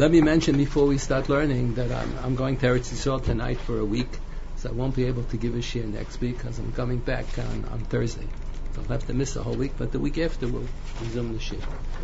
Let me mention before we start learning that I'm going to Eretz Yisrael tonight for a week, so I won't be able to give a shir next week because I'm coming back on Thursday. So I'll have to miss a whole week, but the week after we'll resume the shir.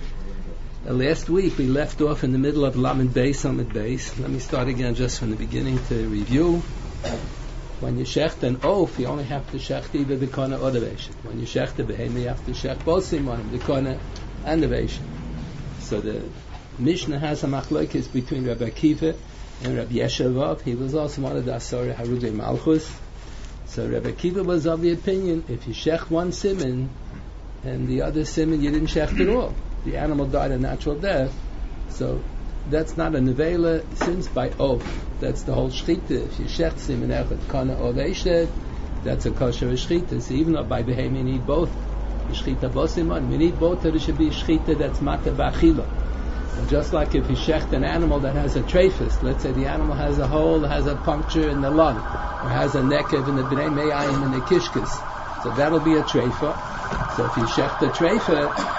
Last week we left off in the middle of Lamed Beis, Lamed Beis. Let me start again just from the beginning to review. When you shecht an oaf, you only have to shecht either the kona or the veishet. When you shecht a behema, you have to shecht both simanim, the kona and the veishet. So the Mishnah has a machlokes between Rabbi Akiva and Rabbi Yeshua. He was also one of the Asari Harugei Malchus. So Rabbi Akiva was of the opinion, if you shecht one siman and the other siman you didn't shecht at all, the animal died a natural death, so that's not a nevela since by oath. That's the whole shchita. If you shecht siman echad kana or veishet, that's a kosher shchita. So even though by behem you need both shchita bosiman, we need both, that it should be shchita that's mata b'achila. And just like if you shecht an animal that has a trephus, let's say the animal has a hole, has a puncture in the lung, or has a nekev in the bnei me'ayim in the kishkas, so that'll be a treifa. So if you shecht the treifa,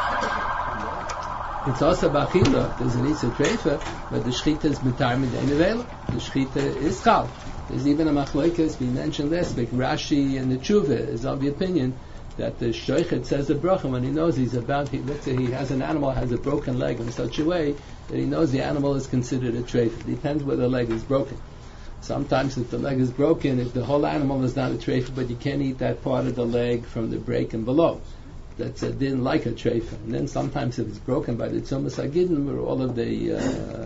it's also b'achila. There's an isa treifa, but the shchita is mitar midei nevela. The shchita is chal. There's even a machlokes we mentioned last week. Rashi and the Tshuva is of the opinion that the shoichet says a bracha when he knows he's about. Let's say he has an animal has a broken leg in such a way that he knows the animal is considered a treifa. It depends whether the leg is broken. Sometimes if the leg is broken, if the whole animal is not a treifa, but you can't eat that part of the leg from the break and below. That's didn't like a treifa. And then sometimes if it's broken by the tzumas hagidin, where all of the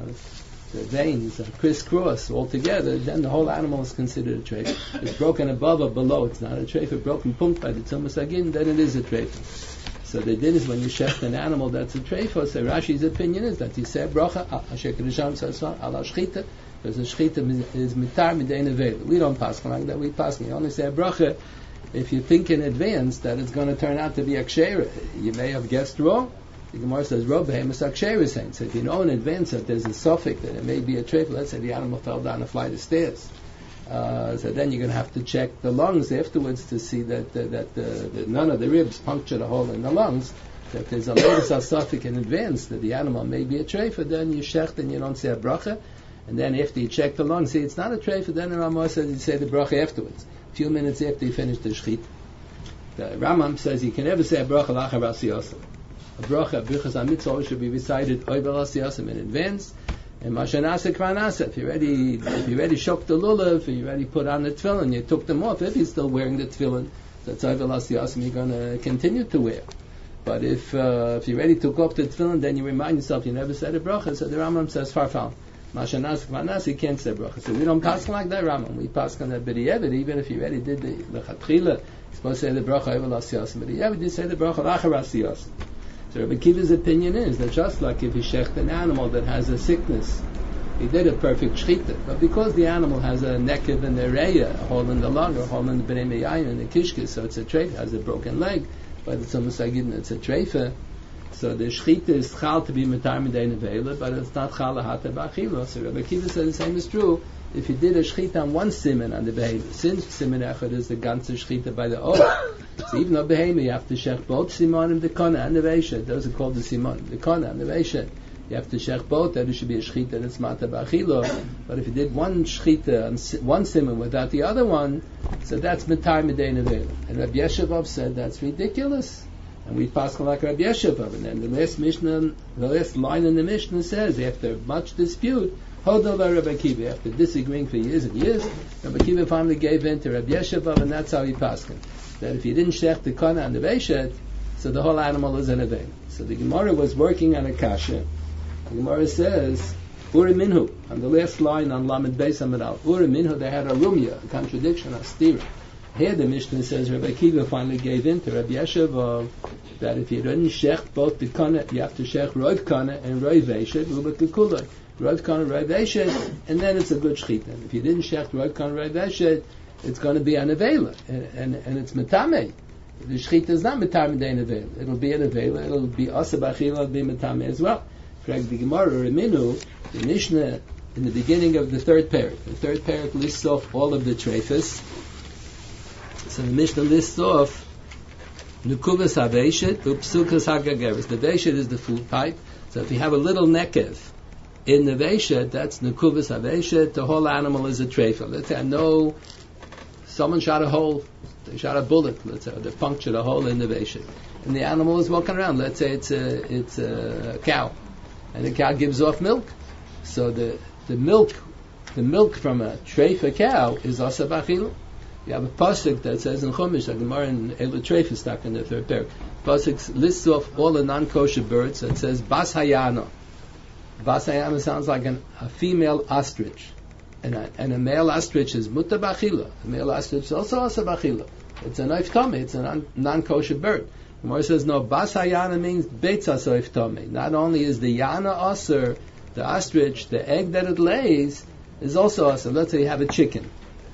veins are crisscross all together, then the whole animal is considered a treifa. If it's broken above or below, it's not a treifa. Broken punkt by the tzumas hagidin, then it is a treifa. So the din is when you shecht an animal that's a treifa. So Rashi's opinion is that you say bracha asher kedushan sasvan ala shchita, because the shchita is mitar midei nevela. We don't pass like that. We pass. You only say bracha if you think in advance that it's going to turn out to be a kshera. You may have guessed wrong. The Gemara says, Rob behemoth kshera saying. So if you know in advance that there's a suffix that it may be a treifa, let's say the animal fell down a flight of stairs. So then you're going to have to check the lungs afterwards to see that none of the ribs punctured a hole in the lungs. So if there's a latest suffix in advance that the animal may be a treifa, then you shecht and you don't say a bracha. And then after you check the lungs, see it's not a treifa, then the Ramah says you say the bracha afterwards. A few minutes after you finish the shchit. The Rambam says you can never say a bracha lachar asiyasam. A bracha, birchas hamitzvah, should be recited oivel asiyasam in advance. And mashanasa kvanasa. If you already shook the lulav, if you already put on the tefillin, you took them off. If you're still wearing the tefillin, that's oivel asiyasam. You're going to continue to wear. But if you already took off the tefillin, then you remind yourself you never said a bracha. So the Rambam says farfal. Mashanas Kvanas, you can't say bracha. So we don't pass like that, Ramam. We pass on that b'di'evet, even if you already did the chatchila, you're supposed to say the bracha evel asiyas. B'di'evet, you say the bracha lachar asiyas. So Rabbi Akiva's opinion is that just like if you shecht an animal that has a sickness, he did a perfect shchita, but because the animal has a nekev in the reya, a hole in the lung, or a hole in the bnei me'ayim, in the kishkis, so it's a treifa, has a broken leg, but it's almost like it's a treifa. So the shchita is chal to be mitar midei nevela, but it's not chal lahata b'achila. So Rabbi Akiva said the same is true if you did a shchita on one siman on the behema. Since siman echad is the ganze shchita by the oath, so even though behema you have to shech both simanim, the kana and the veishet. Those are called the simanim, the kana and the veishet. You have to shech both. That it should be a shchita that's mata b'achila. But if you did one shchita on one siman without the other one, so that's mitar midei nevela. And Rabbi Yeshua said that's ridiculous. And we pass like Rabbi Yeshua, and then the last line in the Mishnah says, after much dispute, Hodol Rabbi Akiva, after disagreeing for years and years, Rabbi Akiva finally gave in to Rabbi Yeshua, and that's how he passed him. That if you didn't shech the kana and the veishet, so the whole animal is in a vein. So the Gemara was working on a kasha. The Gemara says, Uri Minhu, on the last line on Lamed Beis Amid Al, Uri Minhu, they had a rumya, a contradiction, a stira. Here the Mishnah says Rabbi Akiva finally gave in to Rabbi Yeshua that if you didn't shech both the kana, you have to shech roiv kana and roiv veishet, ubat kekulai. Roiv kana, roiv veishet, and then it's a good shchita. If you didn't shech roiv kana, roiv veishet, it's going to be an avela, and it's metame. The shchita is not metame day nevela. It'll be an avela. It'll be asa b'achila. It'll be metame as well. Correct. The Gemara Reminu, the Mishnah in the beginning of the third parak. The third parak lists off all of the treifas. So the Mishnah lists off Nukuvas HaVeishet, Upsukas HaGageres. The Veishet is the food pipe. So if you have a little nekev In the Veshet, that's Nekuvas HaVeshet, the whole animal is a treifa. Let's say I know someone shot a hole, they shot a bullet, let's say, they punctured a hole in the Veshet. And the animal is walking around. Let's say it's a cow. And the cow gives off milk. So the milk from a treifa cow is asa b'achila. You have a pasuk that says in Chumash, the Gemara in Elu Treifa stuck in the third parak. Pasuk lists off all the non-kosher birds that says Bas Hayana. Bas Hayana sounds like a female ostrich. And a male ostrich is Mutta B'achila. A male ostrich is also Asa B'achila. It's a Noif Tomei. It's a non-kosher bird. The Gemara says, no, Bas Hayana means Beitz Asoif Tomei. Not only is the Yana Aser, the ostrich, the egg that it lays, is also Aser. Let's say you have a chicken.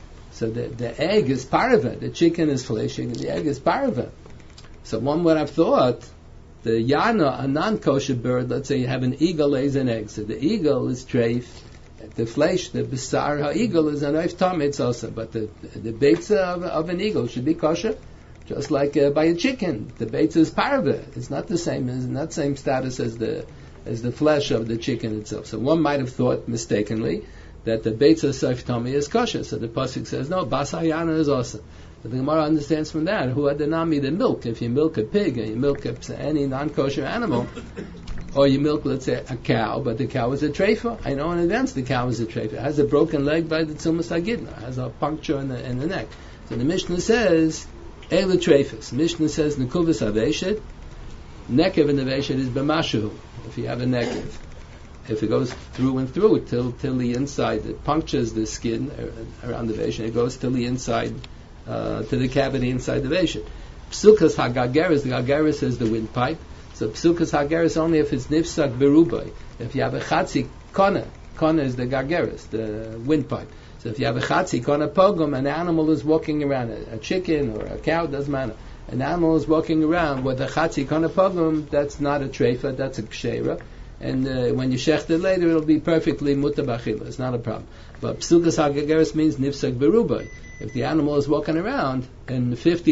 So the egg is part of it. The chicken is fleshing, and the egg is part of it. So one would have thought, the yana, a non-kosher bird, let's say you have an eagle lays an egg. So the eagle is treif, the flesh, the besar, ha-eagle is an oif tamid also. But the beitza of an eagle should be kosher, just like by a chicken. The beitza is part of it. It's not the same, it's not the same status as the flesh of the chicken itself. So one might have thought mistakenly that the beitza soif tamid is kosher. So the pasuk says, no, bas hayana is also. But the Gemara understands from that, who had the nami, the milk. If you milk a pig, and you milk any non-kosher animal, or you milk, let's say, a cow, but the cow is a treifa. I know in advance the cow is a treifa. It has a broken leg by the tzumas hagidna. It has a puncture in the neck. So the Mishnah says, Eile treifas. Mishnah says, Nekuvas HaVeshet, nekev in the Veshet is b'mashu. If you have a nekev. If it goes through and through till the inside, it punctures the skin around the Veshet, it goes till the inside, to the cavity inside the Veshet. Psukas hagageris, the gageris is the windpipe. So psukas hagageris only if it's nifsak berubai. If you have a chatzi kona is the gageris, the windpipe. So if you have a chatzi kona pogum, an animal is walking around, a chicken or a cow, doesn't matter. An animal is walking around with a chatzi kona pogum, that's not a treifa, that's a kshera. And when you shecht it later, it'll be perfectly mutabachila. It's not a problem. But psukas hagageris means nifsak berubai. If the animal is walking around and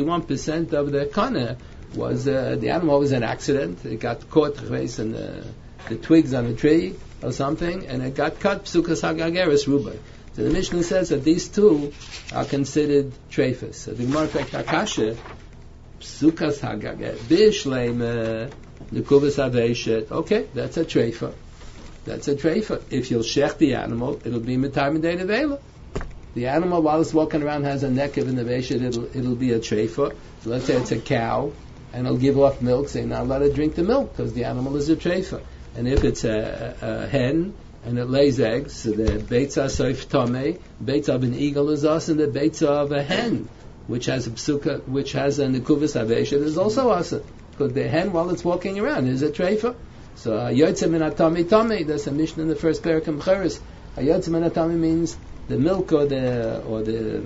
51% of the kana was the animal was an accident, it got caught in the twigs on a tree or something, and it got cut, psukas hagageris rubai. So the Mishnah says that these two are considered treifas. So the Gemara Akasha, psukas hagageris bishleim nekuvas haveshet. Okay, that's a treifa. That's a treifa. If you'll shech the animal, it'll be mitar midei nevela. The animal, while it's walking around, has a nekev in the veshet, it'll be a treifa. So let's say it's a cow, and it'll give off milk, so you're not allowed to drink the milk, because the animal is a treifa. And if it's a hen, and it lays eggs, so the beitza soif tomei, beitza of an eagle is us, and the beitza of a hen, which has a psuka, which has a nekuvas haveshet, is also us. Because the hen, while it's walking around, is a treifa. So yotzem min atami tami, there's a Mishnah in the first parak in B'cheres. Yotzem min atami means the milk or the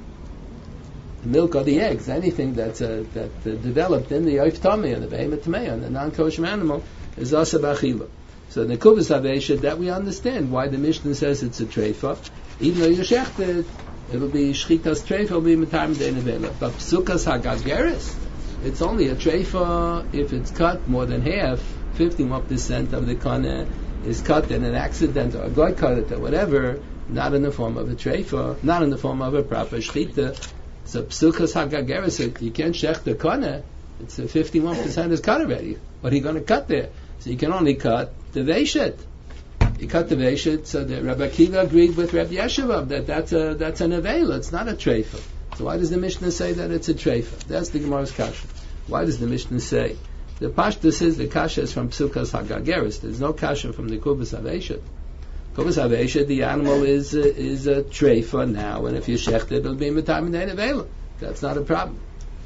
milk or the eggs, anything that's developed in the oif tamei, and the behemoth tamei, and the non-kosher animal, is asa b'achila. So the nekuvas haveshet, that we understand why the Mishnah says it's a treifa. Even though you shecht it, it'll be shchitas treifa, it'll be mitar midei nevela. But psukas hagageris, it's only a treifa if it's cut more than half, 51% of the kana is cut in an accident, or a guy cut it, or whatever, not in the form of a treifa, not in the form of a proper shchita. So psukas hagageris, you can't shech the kana, it's 51% is cut already. What are you going to cut there? So you can only cut the veshet. You cut the veshet, so the Rabbi Akiva agreed with Rabbi Yeshua that that's an avela, it's not a treifa. So why does the Mishnah say that it's a treifa? That's the Gemara's kasha. Why does the Mishnah say? The pashtus is the kasha is from psukas hagageris. There's no kasha from the kubas haveshet. Kubas haveshet, the animal is a treifa now, and if you shecht it, it'll be mitar midei nevela. That's not a problem.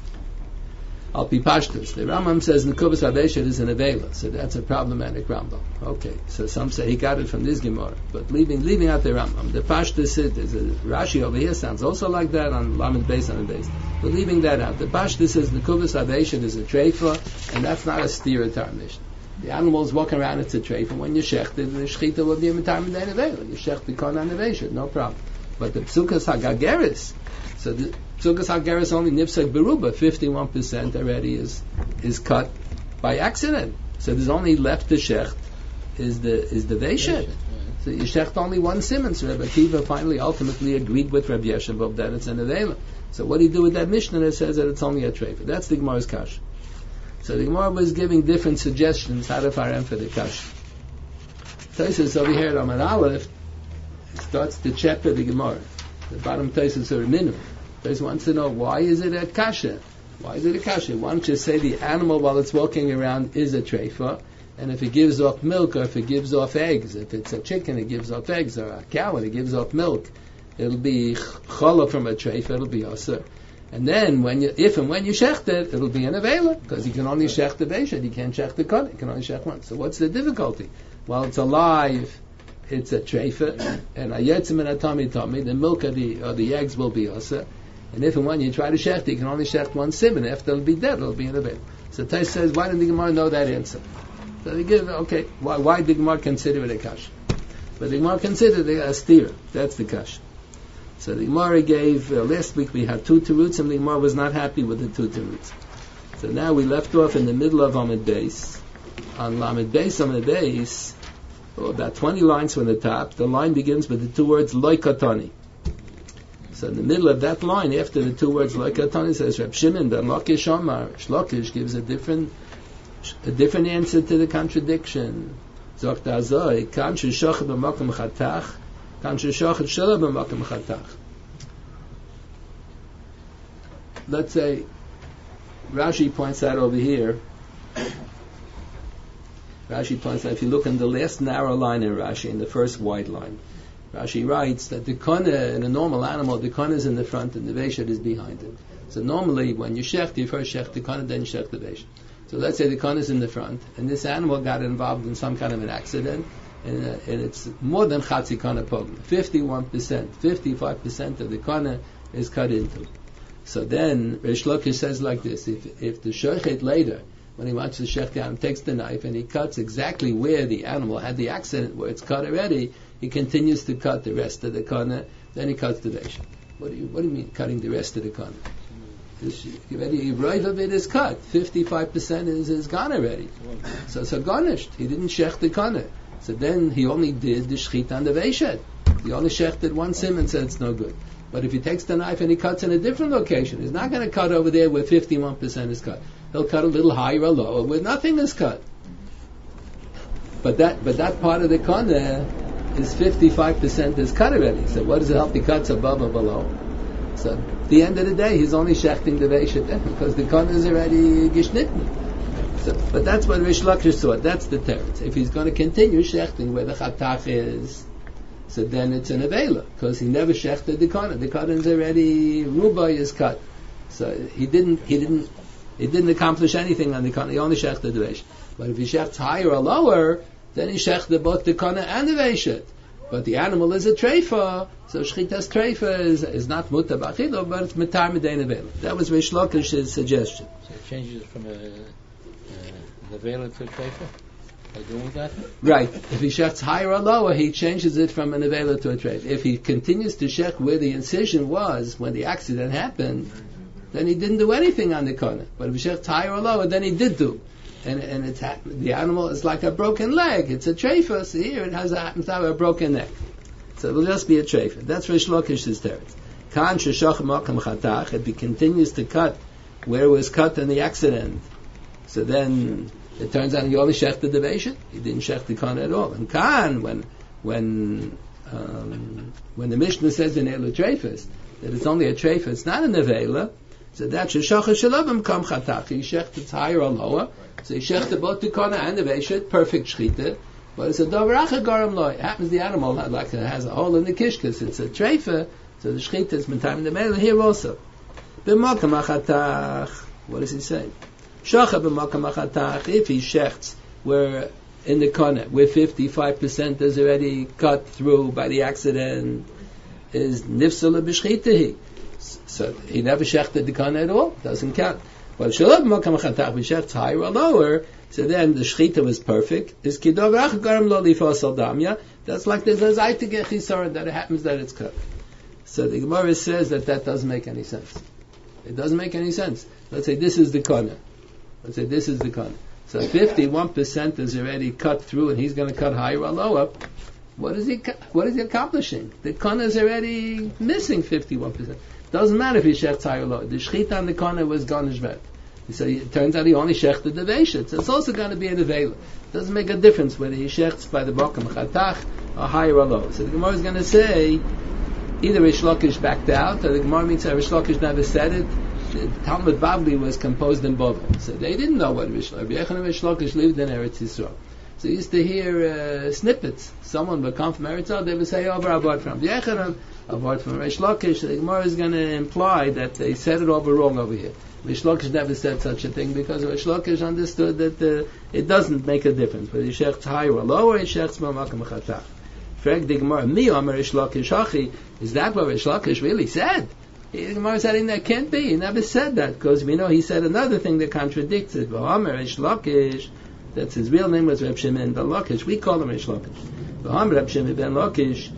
Al pi pashtus, the Rambam says the kubas haveshet is an avela, so that's a problematic Rambam. Okay, so some say he got it from this Gemara, but leaving out the Rambam, the pashtus is, there's a Rashi over here sounds also like that on Lamed Beis on the base. But leaving that out, the pashtus says the kubas haveshet is a treifa, and that's not a stira to our Mishnah. The animal is walking around, it's a treifa. When you shecht it, the shechita will be a mitar midei nevela. You shecht the kon on the veshet, no problem. But the psukas hagageris, so the psukas hagageris only nifsak beruba, 51% already is cut by accident. So there's only left to shecht is the veshet. that you shecht only one siman. So Rabbi Akiva finally ultimately agreed with Rabbi Yeshua that it's an avela. So what do you do with that Mishnah that says that it's only a treifa? That's the Gemara's kasha. So the Gemara was giving different suggestions how to fire for the kasha. Taisus over here at Amar Aleph starts to chapter the Gemara. The bottom Taisus are minimum. Taisus wants to know, why is it a kasha? Why is it a kasha? Why don't you say the animal while it's walking around is a treifa, and if it gives off milk or if it gives off eggs, if it's a chicken it gives off eggs, or a cow and it gives off milk, it'll be chala from a treifa, it'll be asur. And then if and when you shecht it, it'll be an avela, because you can only shecht the beishet, you can't shecht the kol, you can only shecht one. So what's the difficulty? While it's alive, it's a treifa, and ayetzim and atami, the milk or the eggs will be asur. And if and when you try to shecht, you can only shecht one siman. After it'll be dead, it'll be an avela. So Tais says, why didn't the Gemara know that answer? So they give, okay, why did the Gemara consider it a kasha? But the Gemara considered it a stira. That's the kasha. So the Gemara gave, last week we had two teruts, and the Gemara was not happy with the two teruts. So now we left off in the middle of Amud Beis. On Amud Beis, about 20 lines from the top, the line begins with the two words, Loi Katani. So in the middle of that line, after the two words, Loi Katani, says, Reb Shimon ben Lakish Amar, Shlokish gives a different answer to the contradiction. Zokt Azoi, Kan Sheshochet b'makom chatach, Kan Sheshochet shelo b'makom chatach. Let's say, Rashi points out over here, if you look in the last narrow line in Rashi, in the first wide line, Rashi writes that the kana, in a normal animal, the kana is in the front and the veshet is behind it. So normally, when you shecht, you first shecht the kana, then you shecht the veshet. So let's say the kana is in the front, and this animal got involved in some kind of an accident, and it's more than chatzi kana pogum. 55% of the kana is cut into. So then, Reish Lakish says like this, if the shochet later, when he wants to shecht the animal, takes the knife and he cuts exactly where the animal had the accident, where it's cut already, he continues to cut the rest of the kana, then he cuts the veshet. What do you mean, cutting the rest of the kana? The right of it is cut. 55% is gone already. So garnished. He didn't shech the kana. So then he only did the shchit on the veshet. He only shechted one sim and said it's no good. But if he takes the knife and he cuts in a different location, he's not going to cut over there where 51% is cut. He'll cut a little higher or lower where nothing is cut. But that part of the kana is 55% is cut already. So what does it help? He cuts above or below. So at the end of the day, he's only shechting the veshet because the kana is already geschnitten. So, but that's what Reish Lakish saw. That's the teretz. If he's going to continue shechting where the chatach is, so then it's an avela because he never shechted the kana. The kana is already rubai is cut. So he didn't accomplish anything on the kana. He only shechted the veshet. But if he shechts higher or lower, then he shechted both the kana and the veshet. But the animal is a treifa, so shchitas treifa is not muta b'achilo, but it's mitar midain avela. That was Reish Lakish's suggestion. So it changes it from an avela to a treifa? By doing that? Right. If he shechts higher or lower, he changes it from an avela to a treifa. If he continues to shech where the incision was when the accident happened, then he didn't do anything on the kana. But if he shechts higher or lower, then he did do. And the animal is like a broken leg. It's a treifa. So here it happens to have a broken neck. So it will just be a treifa. That's Reish Lakish's teretz. Kan sheshach makam chatach. If he continues to cut where it was cut in the accident, so then it turns out he only shechted the veshet. He didn't shech the kana at all. And kan, when the Mishnah says in Elu treifas that it's only a treifa, it's not an avela. So that sheshach shalabim kam chatach. He shechted higher or lower. So he shechted both the kana and the veshet, perfect shchita. But it's a davaracha garam loy. It happens the animal has a hole in the kishkas. It's a treifa, so the shchita is metam in the mele here also. B'makam achatach. What does he say? Shacha b'makam achatach. If he shechts where in the kana, where 55% is already cut through by the accident, is nifsala b'shchitahi. So he never shechted the kana at all. Doesn't count. But shalom makam chatach b'shechts higher or lower, so then the shechita was perfect. Is kidov rach garam lo lifasal damya. That's like there's a zaytige chisaron that it happens that it's cut. So the Gemara says that doesn't make any sense. It doesn't make any sense. Let's say this is the kana. So 51% is already cut through, and he's going to cut higher or lower. What is he accomplishing? The kana is already missing 51%. Doesn't matter if he shechts high or low. The shechita on the kana was gone shvet. So it turns out he only shechted the veishet. So it's also going to be an avela. Doesn't make a difference whether he shechts by the bokam chatach or higher or low. So the Gemara is going to say either Rish Lakish backed out, or the Gemara means that Rish Lakish never said it. The Talmud Bavli was composed in Bovel, so they didn't know what Rish Lakish lived in Eretz Yisrael. So you used to hear snippets. Someone would come from Eretz Yisrael, they would say, over Abad from Yechanan, Abad from Rish Lakish. The Gemara is going to imply that they said it over wrong over here. Rish Lakish never said such a thing because Rish Lakish understood that it doesn't make a difference whether he shechts higher or lower, he shechts b'makam chatach. Frag the Gemara, mi Amar Rish Lakish hachi, is that what Rish Lakish really said? The Gemara said that can't be. He never said that because we know he said another thing that contradicts it. Amar Rish Lakish, that's his real name was Reb Shimon ben Lakish. We call him Rish Lakish. Amar Reb Shimon ben Lakish,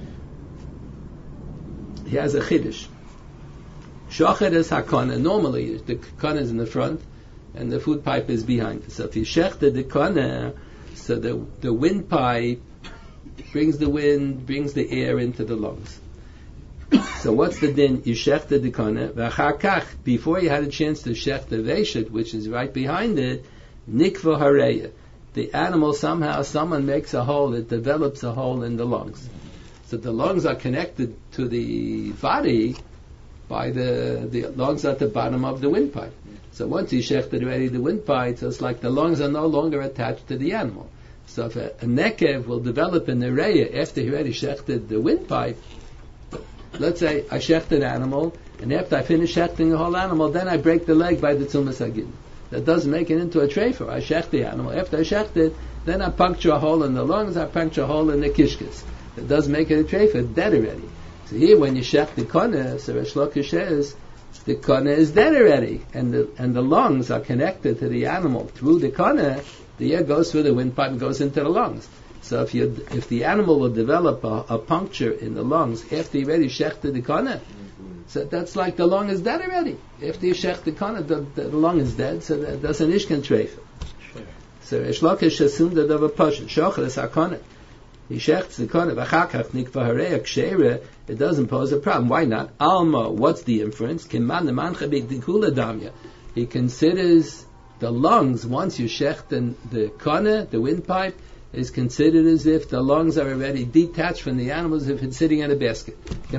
he has a chiddush. Shochet is hakana. Normally, the kana is in the front, and the food pipe is behind. So if you shechted the kana, so the windpipe brings the wind, brings the air into the lungs. So what's the din? You shechted the kana, v'achakach, before you had a chance to shech the veishet, which is right behind it, nikva hareya. The animal someone makes a hole, it develops a hole in the lungs. So the lungs are connected to the body by the lungs at the bottom of the windpipe. So once you shechted already the windpipe, so it's like the lungs are no longer attached to the animal. So if a nekev will develop an area after he already shechted the windpipe, let's say I shecht an animal, and after I finish shechting the whole animal, then I break the leg by the tzumas agin. That doesn't make it into a treifa. I shecht the animal. After I shecht it, then I puncture a hole in the lungs, I puncture a hole in the kishkis. That doesn't make it a treifa. It's dead already. So here, when you shecht the kana, so Rish Lakish says, the kana is dead already, and the lungs are connected to the animal through the kana. The air goes through the windpipe and goes into the lungs. So if the animal will develop a puncture in the lungs after you already shechted the kana, so that's like the lung is dead already. After you shech the kana, the lung is dead, so that's an ishkan treifa. So Rish Lakish assumed that of a passion. Shochet is hakana. He shechts the kana, v'chakach nikva hareya ksheira, it doesn't pose a problem. Why not? Alma, what's the inference? Kiman nemancha b'dikula damya. He considers the lungs, once you shechten the kana, the windpipe, is considered as if the lungs are already detached from the animals if it's sitting in a basket. If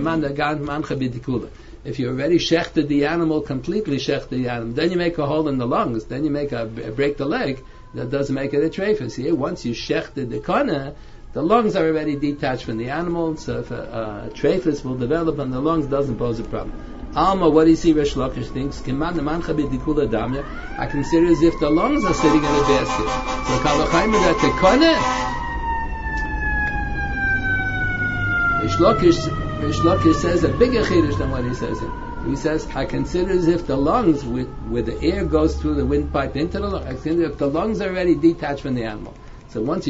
you already shechted the animal, completely shechted the animal, then you make a hole in the lungs, then you make break the leg, that doesn't make it a treifus. Here, once you shechted the kana, the lungs are already detached from the animal, so if a treifus will develop on the lungs, doesn't pose a problem. Alma, what do you see Rish Lakish thinks? I consider as if the lungs are sitting in a basket. So Kalachayim that the kana, Rish Lakish says a bigger chiddush than what he says here. He says, I consider as if the lungs, where the air goes through the windpipe into the lungs, I consider if the lungs are already detached from the animal. So once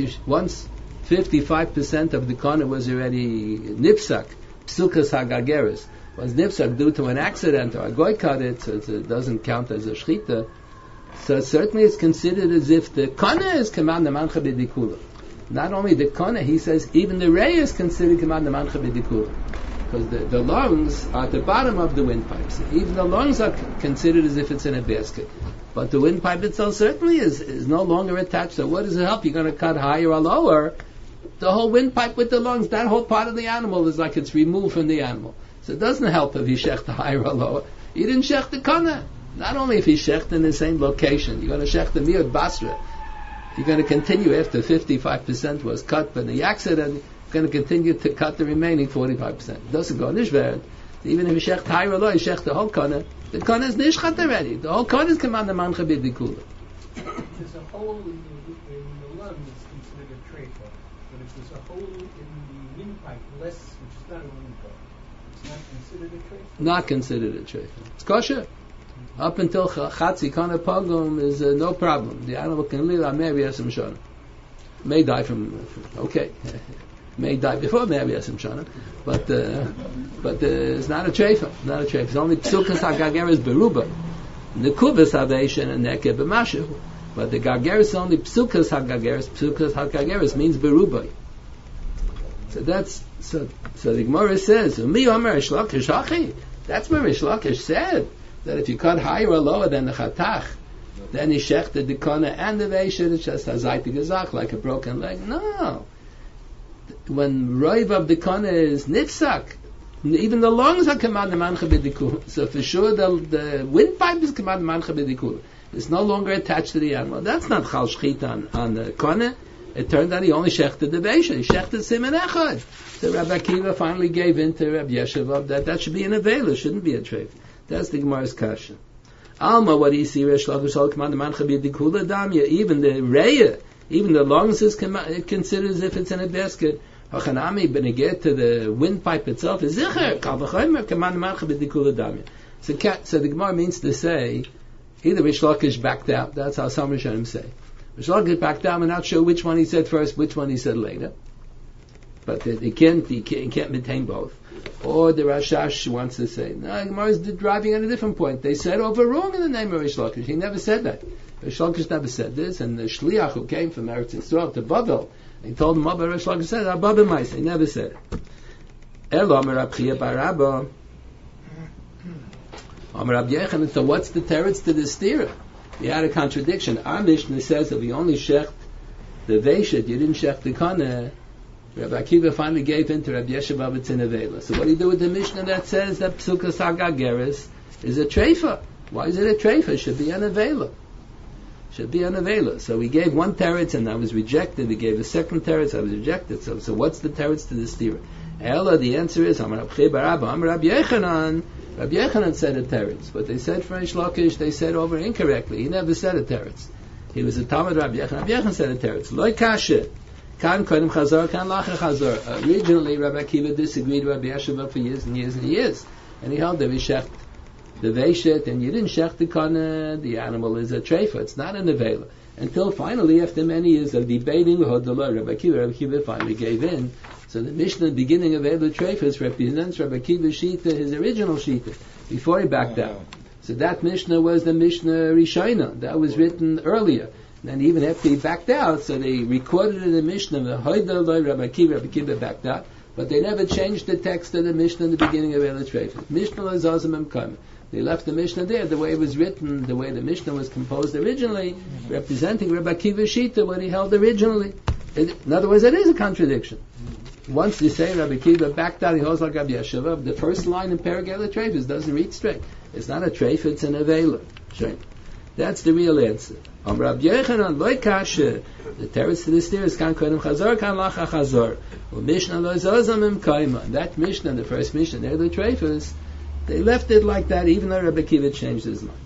55% of the kana was already nipsak, psukas hagageres, was nipsak due to an accident or a goy cut it, so it doesn't count as a shchita. So certainly it's considered as if the kana is command the mancha b'dikula. Not only the kana, he says even the rei is considered command the mancha b'dikula, because the lungs are at the bottom of the windpipe. So even the lungs are considered as if it's in a basket. But the windpipe itself certainly is no longer attached. So what does it help? You're going to cut higher or lower. The whole windpipe with the lungs, that whole part of the animal is like it's removed from the animal. So it doesn't help if he shecht higher or lower. He didn't shecht the kana. Not only if he shecht in the same location, you're going to shecht the Miyad Basra. You're going to continue after 55% was cut by the accident, you're going to continue to cut the remaining 45%. It doesn't go nishverd. Even if he shecht higher or lower, he shecht the whole kana. The kana is nishchat already. The whole kana is command the mancha b'dikula. There's a hole in the lung that's considered a treifa, but if there's a hole in the windpipe, which is not a windpipe, it's not considered a treifa? Not considered a treifa. It's kosher. Up until chatzi kana pogum is no problem. The animal can live on maybe some shana. May die from may die before maybe some shana, but it's not a treifa. Not a treifa. It's only psukas hagageres beruba. Nekubas havation and nekeb b'mashu. But the gargeres is only psukas hagageres. Psukas hagageres means beruba. So the Gemara says, "Mi Omer Rish Lakish Hachi." That's where Rish Lakish said that if you cut higher or lower than the Chatach, then he shechted the Kona and the Veishet. It's just a Zaytig Gezach, like a broken leg. No. When Roiv of the Kona is Nifsak, even the lungs are command mancha b'dikul. So for sure the windpipe is command mancha b'dikul. It's no longer attached to the animal. That's not chal shchita on the Kona. It turned out he only shechted the Veishet. He shechted Simen Echad. So Rabbi Akiva finally gave in to Rabbi Yeshua that should be an avela, shouldn't be a treif. That's the Gemara's kasha. Alma, what do you see? Resh Lakish al command mancha b'dikul damya. Even the reya, even the lungs is considered as if it's in a basket. Hachanami beneged to the windpipe itself is zicher. Kal v'chomer command mancha b'dikul damya. So the Gemara means to say either Rish Lakish backed out. That's how some Rishonim say. Rish Lakish backed out. We're not sure which one he said first, which one he said later. But he can't maintain both. Or the Rashash wants to say, no, Gemara is driving at a different point. They said over wrong in the name of Rish Lakish. He never said that. Rish Lakish never said this, and the Shliach who came from Eretz Yisrael to Bavel, he told him about Rish Lakish said, Abba Maisa. He never said it. Elo Amar Rab Chiya bar Abba. Amar Rab Yechanan. So what's the teretz to the stira? You had a contradiction. Our Mishnah says that we only shecht the Veishet, you didn't shecht the Kana. Rabbi Akiva finally gave in to Rabbi Yeshua B'tzin Avela. So what do you do with the Mishnah that says that Psukas HaGageres is a treifa? Why is it a treifa? It should be an Avela. Should be an Avela. So we gave one teretz and that was rejected. We gave a second teretz that was rejected. So what's the teretz to the stira? Ella, the answer is Amar Rabbi Barabba, Amar Rabbi Yechanan. Rabbi Yechanan said a teretz, but they said for Rish Lakish, they said over incorrectly. He never said a teretz. He was a Talmud Rabbi Yechanan. Rabbi Yechanan said a teretz. Loi kashe. Kan kodim chazor, kan lacha chazor. Originally, Rabbi Akiva disagreed with Rabbi Yeshua for years and years and years. And he held that we shecht the Veishet, and you didn't shecht the Kana, the animal is a treifa. It's not an avela. Until finally, after many years of debating, Rabbi Akiva finally gave in. So the Mishnah, beginning of Eilu Treifas, represents Rabbi Akiva's Shita, his original Shita, before he backed out. So that Mishnah was the Mishnah Rishayna. That was written earlier. And even after he backed out, so they recorded in the Mishnah, Rabbi Akiva backed out, but they never changed the text of the Mishnah in the beginning of Eilu Treifas. Mishnah Lazazim Emkam. They left the Mishnah there, the way it was written, the way the Mishnah was composed originally, representing Rabbi Akiva's Shita, what he held originally. In other words, it is a contradiction. Once you say Rabbi Akiva backed out, he holds like Rabbi Yeshua, the first line in Paragela Treifas doesn't read straight. It's not a treif, it's an avela. That's the real answer. Rabbi Yechanan loy kashe. The teretz to this there is kan kodim chazor, kan lacha chazor. Mishnah lo zozam im kaima. That Mishnah, the first Mishnah, they're the treifas. They left it like that, even though Rabbi Akiva changed his mind.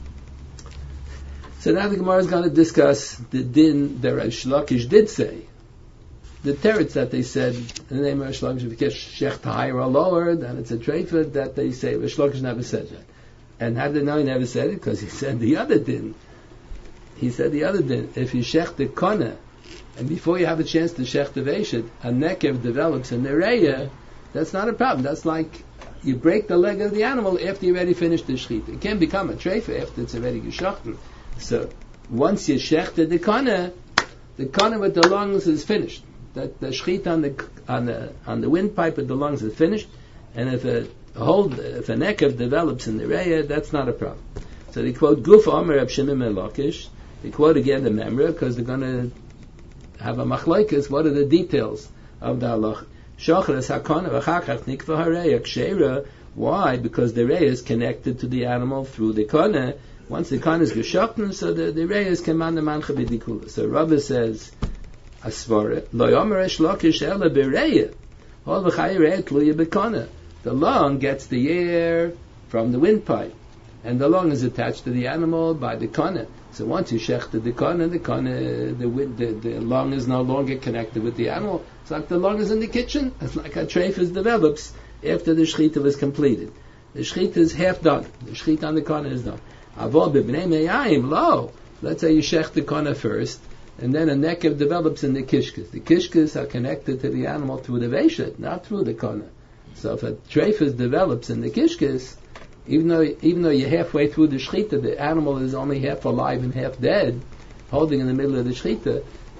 So now the Gemara is going to discuss the din that Rish Lakish did say. The teretz that they said in the name of Rish Lakish, if you get shecht higher or lower, then it's a treifa that they say. Rish Lakish never said that. And how did they know he never said it? Because he said the other din. He said the other din. If you shecht the kona, and before you have a chance to shecht the veishet, a nekev develops in the reya, that's not a problem. That's like you break the leg of the animal after you already finished the shechita. It can become a treifa after it's already geschochten. So once you shechted the kona with the lungs is finished. That the shechita on the windpipe with the lungs is finished, and if a nekev develops in the reya, that's not a problem. So they quote Gufa Omer Reb Shimon ben Lakish. They quote again the Memra because they're going to have a machlokes. What are the details of the halach? Shochras hakana v'chachach nikva hareya kshera. Why? Because the reya is connected to the animal through the kana. Once the kana is geschochten, so the reya is command the mancha b'dikula. So Rabbi says, Asvara lo yomer Rish Lakish ela bereya. Hol v'chay reya tluya b'kana. The lung gets the air from the windpipe, and the lung is attached to the animal by the kana. So once you shechted the kana, the lung is no longer connected with the animal. It's like the lung is in the kitchen. It's like a treifas develops after the shechita was completed. The shechita is half done. The shechita on the kana is done. Avol b'bnei meyayim lo. Let's say you shech the kana first, and then a nekev develops in the kishkas. The kishkas are connected to the animal through the veishet, not through the kana. So if a treifas develops in the kishkas, even though you're halfway through the shechita, the animal is only half alive and half dead, holding in the middle of the shechita,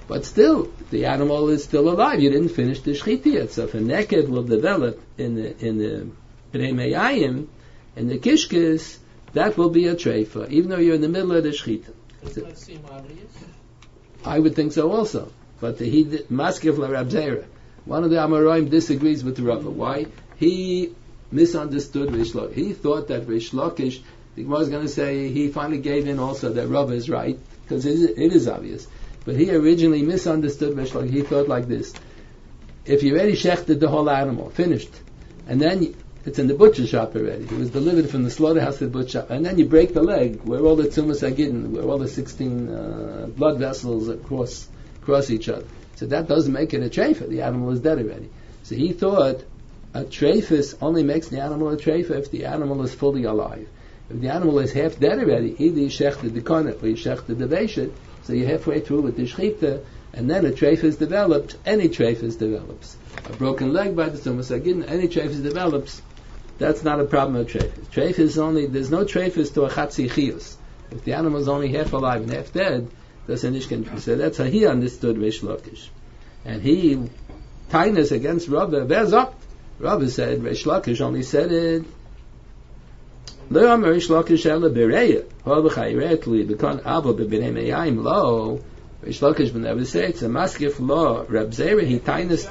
But still, the animal is still alive. You didn't finish the shechita yet. So if a neked will develop in the Bnei Meyayim, in the kishkis, that will be a treifa, even though you're in the middle of the shechita. Does that seem obvious? I would think so also. But he maskif la Rab Zera. One of the Amoraim disagrees with the Rava. Why? He misunderstood Rish Lakish. He thought that Rish Lakish, the Gemara is going to say, he finally gave in also that Rava is right, because it is obvious. But he originally misunderstood Rish Lakish. He thought like this: if you already shechted the whole animal, finished, and then it's in the butcher shop already, it was delivered from the slaughterhouse to the butcher shop, and then you break the leg, where all the tzumas agidin, where all the 16 blood vessels cross each other. So that doesn't make it a treifa. The animal is dead already. So he thought a treifus only makes the animal a treifa if the animal is fully alive. If the animal is half dead already, either you shechted the konet or you shechted the veishit, so you're halfway through with the shechita, and then a treifus develops. Any treifus develops. A broken leg by the tzumas agidin, any treifus develops. That's not a problem of treifus. Treifus only, there's no treifus to a chatzi chiyus. If the animal is only half alive and half dead, that's a nishkan. So that's how he understood Rish Lakish. And he, tightness against Rava, verzot. Rava said, Rish Lakish only said it, Lo Amar Rish Lakish ela bereya, ho b'chayret li, b'kon avo b'bnei meyayim lo, Rish Lakish would never say, it's a maskif lo, Rab Zera, he tightness...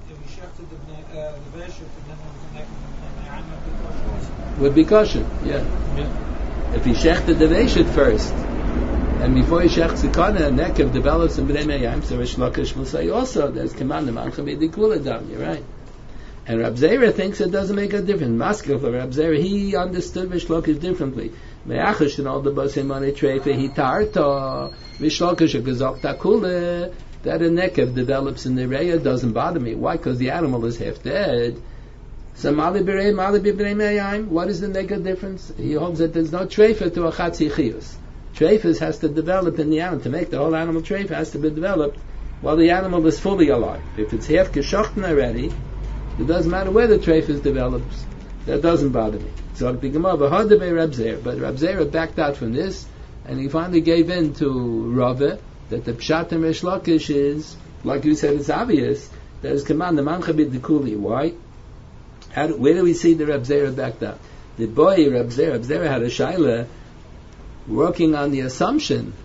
Would be kosher, yeah. If he shechted the veishit first, and before he shechts the kana, a nekev develops in bnei meyayim, so Rish Lakish will say also, there's command of mancha b'dikula dam, you're right. And Rab Zera thinks it doesn't make a difference. Maskil for Rab Zera, he understood Rish Lakish differently. Me'achash and all the basim on a treifa, he tarta, Rish Lakish a gezokta kule, that a nekev develops in the reya doesn't bother me. Why? Because the animal is half dead. So mali b'rei, mali b'bnei meyayim, what is the negative difference? He holds that there's no treifa to a chatzi chiyus. Treifas has to develop in the animal. To make the whole animal treifa has to be developed while the animal is fully alive. If it's half geschochten already, it doesn't matter where the treifas develops. That doesn't bother me. So the Gemara v'hada be Rab Zera, but Rab Zera backed out from this, and he finally gave in to Rava that the pshat and Rish Lakish is, like you said, it's obvious that it's command the mancha b'dikuli. Why? Where do we see the Rab Zera backed out? The boy Rab Zera had a shaila working on the assumption,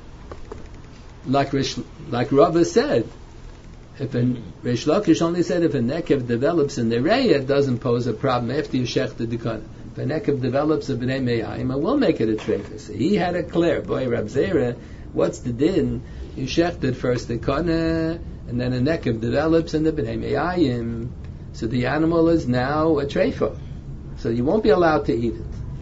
like Rava said, if Rish Lakish only said if a nekev develops in the reya, it doesn't pose a problem after you shechted the kana. If a nekev develops in bnei meyayim, it will make it a treifus. So he had it clear. Boy, Rab Zera, what's the din? You shechted first the kana, and then a nekev develops in the bnei meyayim. So the animal is now a treifa. So you won't be allowed to eat it.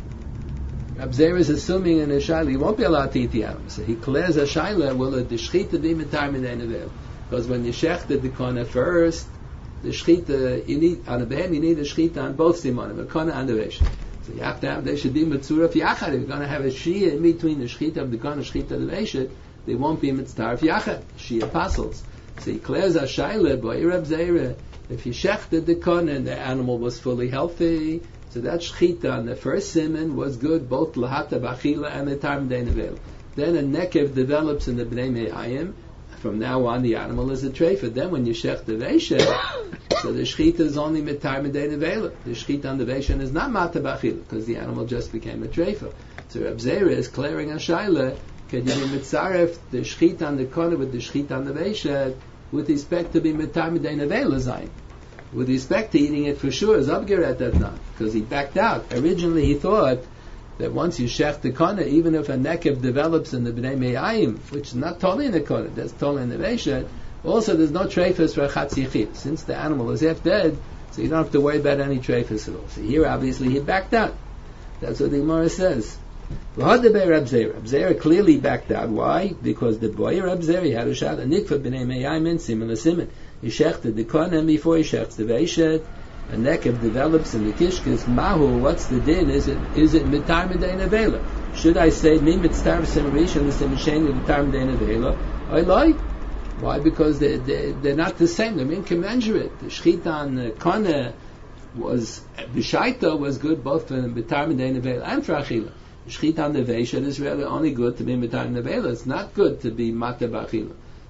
Rab Zera is assuming in a shaila you won't be allowed to eat the animal. So he clears a shaila, will it the shechita be mitar midei nevel? Because when you shechted the kana first, the shechita, you need, on the behem, you need a shechita on both simonim, the kana and the veishit. So you have to have, they should be mitzurah yachad. If you're going to have a shia in between the shechita of the kana, shechita of the veishit, they won't be mitzvah yachad, shia apostles. So he clears a shaila, boy Rab Zera, if you shechted the kana and the animal was fully healthy, so that shechita on the first simon was good, both lahata b'achila and the time midei nevel. Then a nekev develops in the bnei meyayim. From now on, the animal is a treifa. Then when you shech the veisha, so the shechita is only mitar midei nevela. The shechita on the veisha is not mata b'achila, because the animal just became a treifa. So Rab Zera is clearing a shaila, can you be mitzaref the shechita on the kana with the shechita on the veisha, with respect to be mitar midei nevela zayin. With respect to eating it for sure, Zabgeret does not, because he backed out. Originally he thought that once you shech the kana, even if a nekev develops in the bnei meyayim, which is not totally in the kana, that's totally in the veishet, also there's no treifas for a chatzi chiyuv. Since the animal is half dead, so you don't have to worry about any treifas at all. So here obviously he backed out. That's what the Gemara says. Rab Zera clearly backed out. Why? Because the boy Rab Zera had a shot, a nikva bnei meyayim and simon simon. He shechted the kana before he shechts the veishet. A nekev develops in the kishkis. Mahu, what's the din? Is it mitar midei nevela? Should I say mi mitzar v'semarish and the semisheni mitar midei nevela? I like. Why? Because they're not the same. They're incommensurate. The shechita on kana was b'shaita was good both for mitar midei nevela and for achila. The shechita on the veishet is really only good to be mitar nevela. It's not good to be mata b'achila.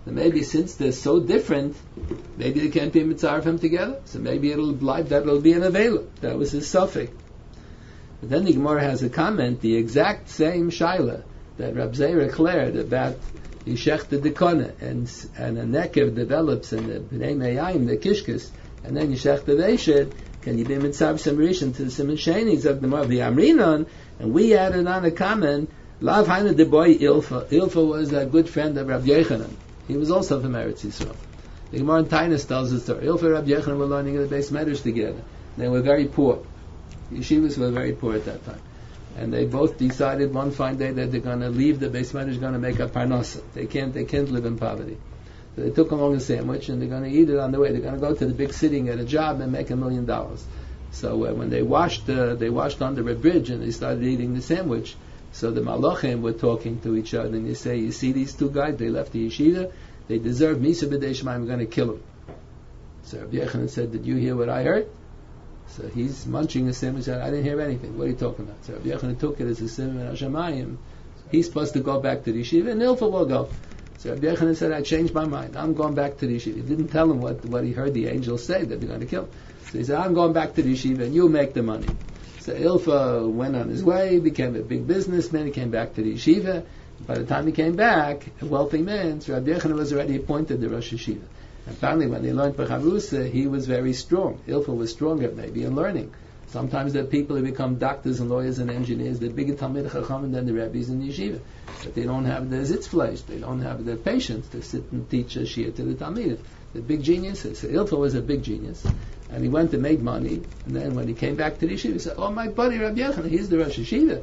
then maybe since they're so different, maybe they can't be mitzarefim together. So maybe it'll be an avela. That was his suffix. But then the Gemara has a comment, the exact same shaila that Rab Zeira declared about Yishech the Dekona, and a nekev develops in the Bnei Meyayim, the Kishkis, and then Yishech the Veshet, can you be mitzaref Samarishan to the Simon Sheni, Zog the Mar Amrinon, and we added on a comment, Lav Haina de Boy Ilfa. Ilfa was a good friend of Rab Yechanan. He was also from Eretz Yisrael. The Gemara in Tainus tells the story. Ilfa and Rab Yechanan were learning in the Beis Medrash together. They were very poor. Yeshivas were very poor at that time. And they both decided one fine day that they're going to leave the Beis Medrash, going to make a parnasa. They can't live in poverty. So they took along a sandwich and they're going to eat it on the way. They're going to go to the big city and get a job and make $1 million. So when they washed under a bridge and they started eating the sandwich, so the malachim were talking to each other and they say, you see these two guys, they left the yeshiva, they deserve Misa B'dei Shemaim, I'm going to kill them. So Rabbi Yechanan said, did you hear what I heard? So he's munching a sandwich, I didn't hear anything. What are you talking about? So Rabbi Yechanan took it as a simon Hashemayim. He's supposed to go back to the yeshiva and Ilfa will go. So Rabbi Yechanan said, I changed my mind. I'm going back to the yeshiva. He didn't tell him what he heard the angels say, that they're going to kill him. So he said, I'm going back to the yeshiva and you make the money. So Ilfa went on his way, became a big businessman, he came back to the yeshiva. By the time he came back, a wealthy man, so Rabbi Yechanan was already appointed the Rosh Yeshiva. And finally, when they learned B'chavrusa, he was very strong. Ilfa was stronger, maybe, in learning. Sometimes there are people who become doctors and lawyers and engineers, they're bigger Talmid Chachamim than the rabbis in the yeshiva. But they don't have the zitzfleisch, they don't have the patience to sit and teach a shia to the Talmidim. They're big geniuses. So Ilfa was a big genius. And he went to make money, and then when he came back to the yeshiva, he said, oh, my buddy Rabbi Yechanan, he's the Rosh Yeshiva.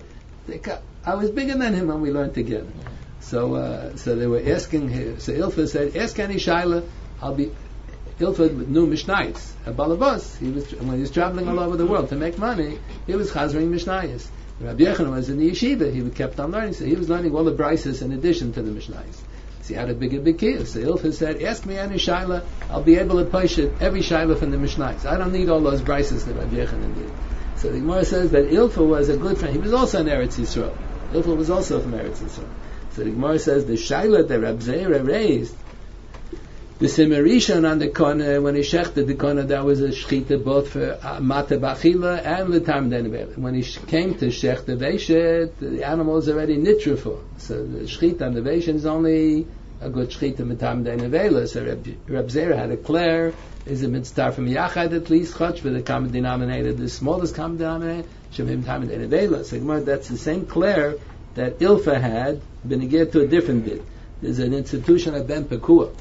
I was bigger than him when we learned together. So they were asking him, so Ilfa said, ask any shaila, Ilfa knew Mishnayos. At Balabas, when he was traveling all over the world to make money, he was chazering Mishnayos. Rabbi Yechanan was in the yeshiva, he kept on learning, so he was learning all the brises in addition to the Mishnayos. So he had a bigger kiyah. So Ilfa said, ask me any shaila, I'll be able to push it, every shaila from the Mishnayos. I don't need all those brises that Rabbi Yechanan did. So the Gemara says that Ilfa was a good friend. He was also in Eretz Yisrael. Ilfa was also from Eretz Yisrael. So the Gemara says the shaila that Rab Zeira raised, the Simarishon on the corner, when he shechted the corner, that was a shechita both for Mata Bachila and L'Tam Denevela. When he came to shech the Veshet, the animal is already nitriful. So the shechita on the Veshet is only a good shechita M'Tam Denevela. So Rab Zeira had a declare, is a mitzvah from Yachad at least, chach for the common denominator, the smallest common denominator, Shemim Tam Denevela. So that's the same clare that Ilfa had, been again to a different bit. There's an institution at Ben Pekua.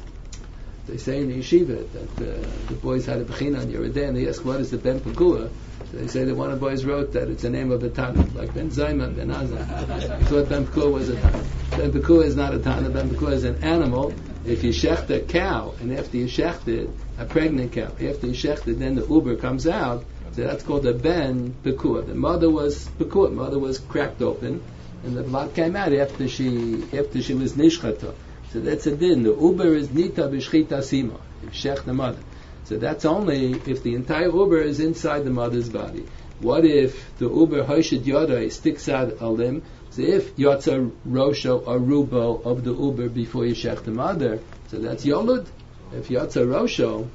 They say in the yeshiva that the boys had a bechina on Yerideh, and they ask, what is the Ben Pekua? So they say that one of the boys wrote that it's the name of a Tana, like Ben Zayman, Ben Azan. I thought Ben Pekua was a Tana. Ben Pekua is not a Tana, Ben Pekua is an animal. If you shecht a cow, and after you shecht it, a pregnant cow, after you shecht it, then the uber comes out, so that's called a Ben Pekua. The mother was Pekua, mother was cracked open, and the blood came out after she was nishchata. So that's a din. The uber is nita b'shchita sima. You shech the mother. So that's only if the entire uber is inside the mother's body. What if the uber hoshid yada sticks out a limb? So if yotza rosho or rubo of the uber before you shech the mother, so that's yolud. If yotza rosho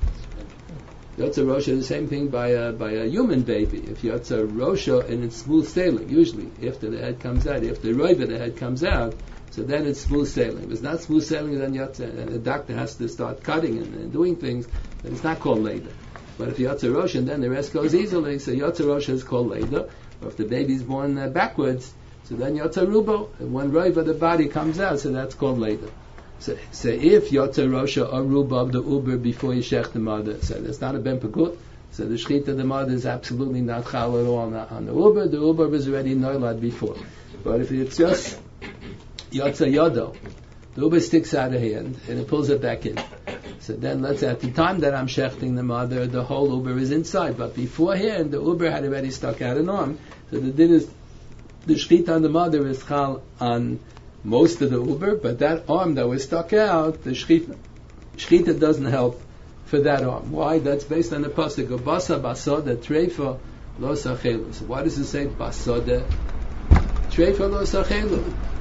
is the same thing by a human baby. If yotza rosho and it's smooth sailing, usually after the head comes out, after the roiva the head comes out, so then it's smooth sailing. If it's not smooth sailing, then and the doctor has to start cutting and doing things, then it's not called Leda. But if Yotzer Rosh, and then the rest goes easily, so Yotzer Rosh is called Leda. Or if the baby's born backwards, so then Yotzer Rubo, and when Roiva the body comes out, so that's called Leda. So if Yotzer Rosh or Rubo of the Uber before you shech the mother, so that's not a Ben Pekut, so the shechita of the mother is absolutely not chal at all on the Uber was already noilad before. But if it's just Yotza Yodo, the uber sticks out a hand and it pulls it back in. So then let's say at the time that I'm shechting the mother, the whole uber is inside. But beforehand, the uber had already stuck out an arm. So the din is, the shechita on the mother is chal on most of the uber, but that arm that was stuck out, the shechita doesn't help for that arm. Why? That's based on the pasuk of basa basoda treifa lo sachelu. So why does it say basoda treifa lo sachelu?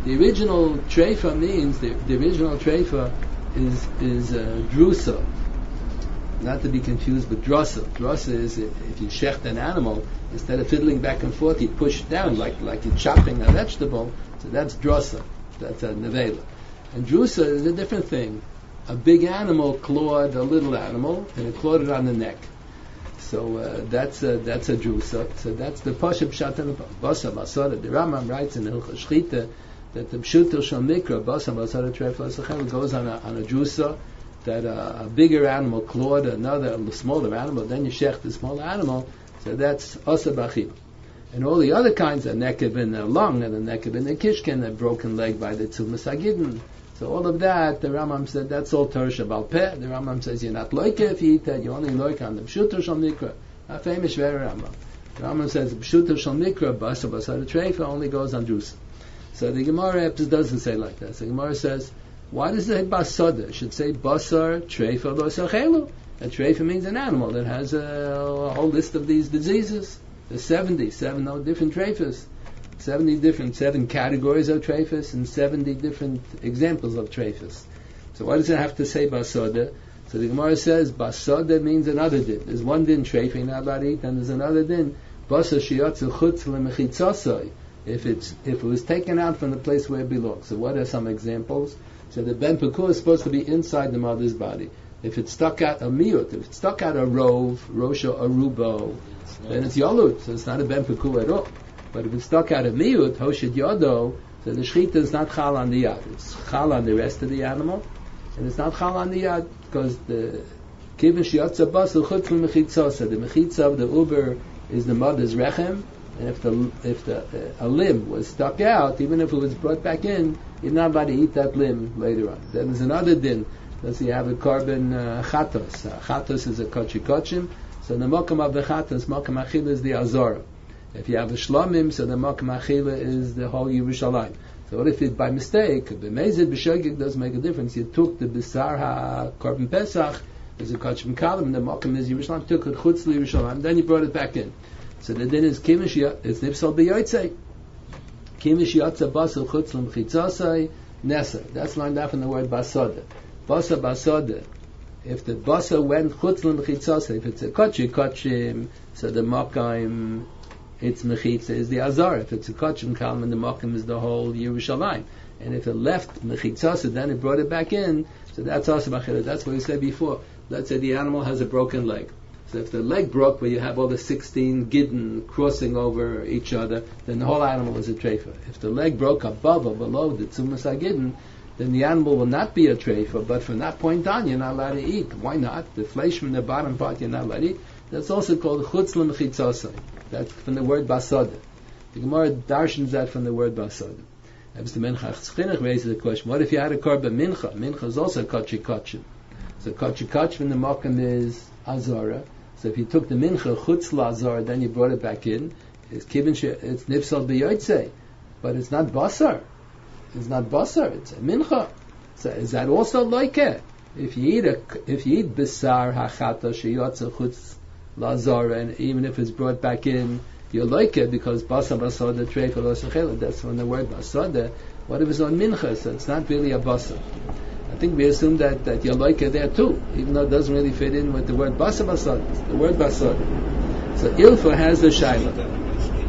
The original treifa means the original treifa is drusa, not to be confused with drasa. Drasa is if you shecht an animal, instead of fiddling back and forth, you push it down like you're chopping a vegetable. So that's drasa. That's a nevela. And drusa is a different thing. A big animal clawed a little animal, and it clawed it on the neck. So that's a drusa. So that's the pashup shatan basa basara. The Rambam writes in Hilchos Shchita that the pshuto shel mikra basa basara trefa l'sachel goes on a drusa, that a bigger animal clawed another smaller animal. Then you shech the smaller animal. So that's asa b'achila. And all the other kinds, a nekeb in the lung and a nekeb in the kishkin, a broken leg by the tzumas agidin. So all of that, the Rambam said, that's all Torah Shabal Peh. The Rambam says you're not loike if you eat that, you only loike on the Pshuto Shal Mikra. A famous very Rambam. The Rambam says the Pshuto Shal Mikra, Basa Basar Treifa, only goes on Drusa. So the Gemara doesn't say like that. So the Gemara says, why does it say Basada? It should say Basar Treifa Basar Chelu. A Treifa means an animal that has a whole list of these diseases. There's 7 different treifas, 7 categories of treifas, and 70 different examples of treifas. So what does it have to say basada? So the Gemara says basada means another din. There's one din treifa you're not allowed to eat, and there's another din basa shiyatzu chutz lemechitzasai. If it was taken out from the place where it belongs. So what are some examples? So the ben pekur is supposed to be inside the mother's body. If it stuck out a miut, if it stuck out a rove, rosha arubo, then it's yalut, so it's not a ben peku at all. But if it's stuck out a miut, hoshid yodo, so the shechita is not chal on the yad. It's chal on the rest of the animal, and it's not chal on the yad because the kivin shiatza basel chutz l'mechitzasa. The mechitza of the uber is the mother's rechem, and if a limb was stuck out, even if it was brought back in, you're not allowed to eat that limb later on. Then there's another din. Let's see, you have a carbon chatos. Chatos is a kochikochim. So the makam of the chatas, makam achila is the azara. If you have a shlamim, so the makam achila is the whole Yerushalayim. So what if it by mistake, b'mezid b'shogeg doesn't make a difference. You took the bisar ha-korban pesach, there's a kachim kalim, the makam is Yerushalayim, took it chutz Yerushalayim, then you brought it back in. So the din is kimish, it's nifsal b'yotzei. Kimish yotza basel chutz l'mchitzasai nesa. That's lined up in the word basada. Basa basada. If the basa went chutz l'mechitzasa, if it's a kochim, so the makam, its mechitza is the azar. If it's a kochim kalman, the makam is the whole Yerushalayim. And if it left mechitzasa, then it brought it back in, so that's also bachila. That's what we said before. Let's say the animal has a broken leg. So if the leg broke, where you have all the 16 gidden crossing over each other, then the whole animal is a treifa. If the leg broke above or below the tzumas agidden, then the animal will not be a treifa, but from that point on, you're not allowed to eat. Why not? The flesh from the bottom part, you're not allowed to eat. That's also called chutz l'mechitzasai. That's from the word basada. The Gemara darshans that from the word basada. As the Mincha Chinuch raises the question, what if you had a korban mincha? Mincha is also kochikochim. So kochikochim in the makam is azara. So if you took the mincha chutz l'azara, then you brought it back in, it's nifsal b'yotzei, but it's not basar. It's not basar, it's a mincha. So is that also like it? If you eat bisar hachata sheyotza chutz lazara, and even if it's brought back in, you like it because basar basada treifa losachela. That's from the word basada. What if it's on mincha? So it's not really a basar. I think we assume that you like it there too, even though it doesn't really fit in with the word basar basada. It's the word basada. So Ilfa has the shaila.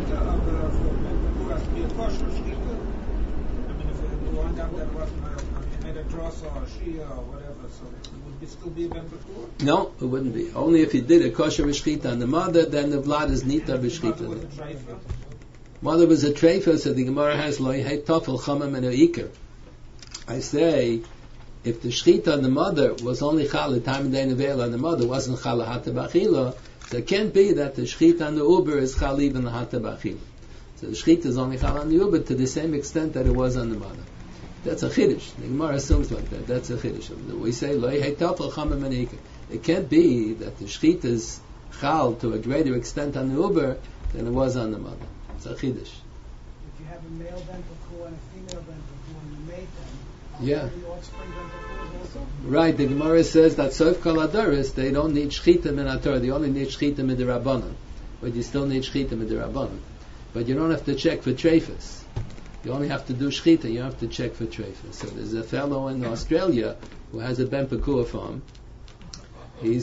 No, it wouldn't be. Only if he did a kosher v'shchita on the mother, then the vlad is nita v'shchita. Mother was a treifa, so the Gemara has loy hey tofel chamam and ikar. I say, if the shchita on the mother was only chal the time of day nevel on the mother wasn't chal hata b'achila, so it can't be that the shchita on the uber is chal even the hata b'achila. So the shchita is only chal on the uber to the same extent that it was on the mother. That's a chiddush. The Gemara assumes like that. That's a chiddush. We say loy hey tofel chamam and ikar. It can't be that the shchita is chal to a greater extent on the uber than it was on the mother. It's a chiddush. If you have a male ben pekur and a female ben pekur and you mate them, yeah. The offspring ben pekur also? Right, the Gemara says that sof kol adaris, they don't need shchita min atorah, they only need shchita min derabbanan. But you still need shchita min derabbanan. But you don't have to check for treifas. You only have to do shchita. You don't have to check for treifa. So there's a fellow in Australia who has a ben pekua farm. He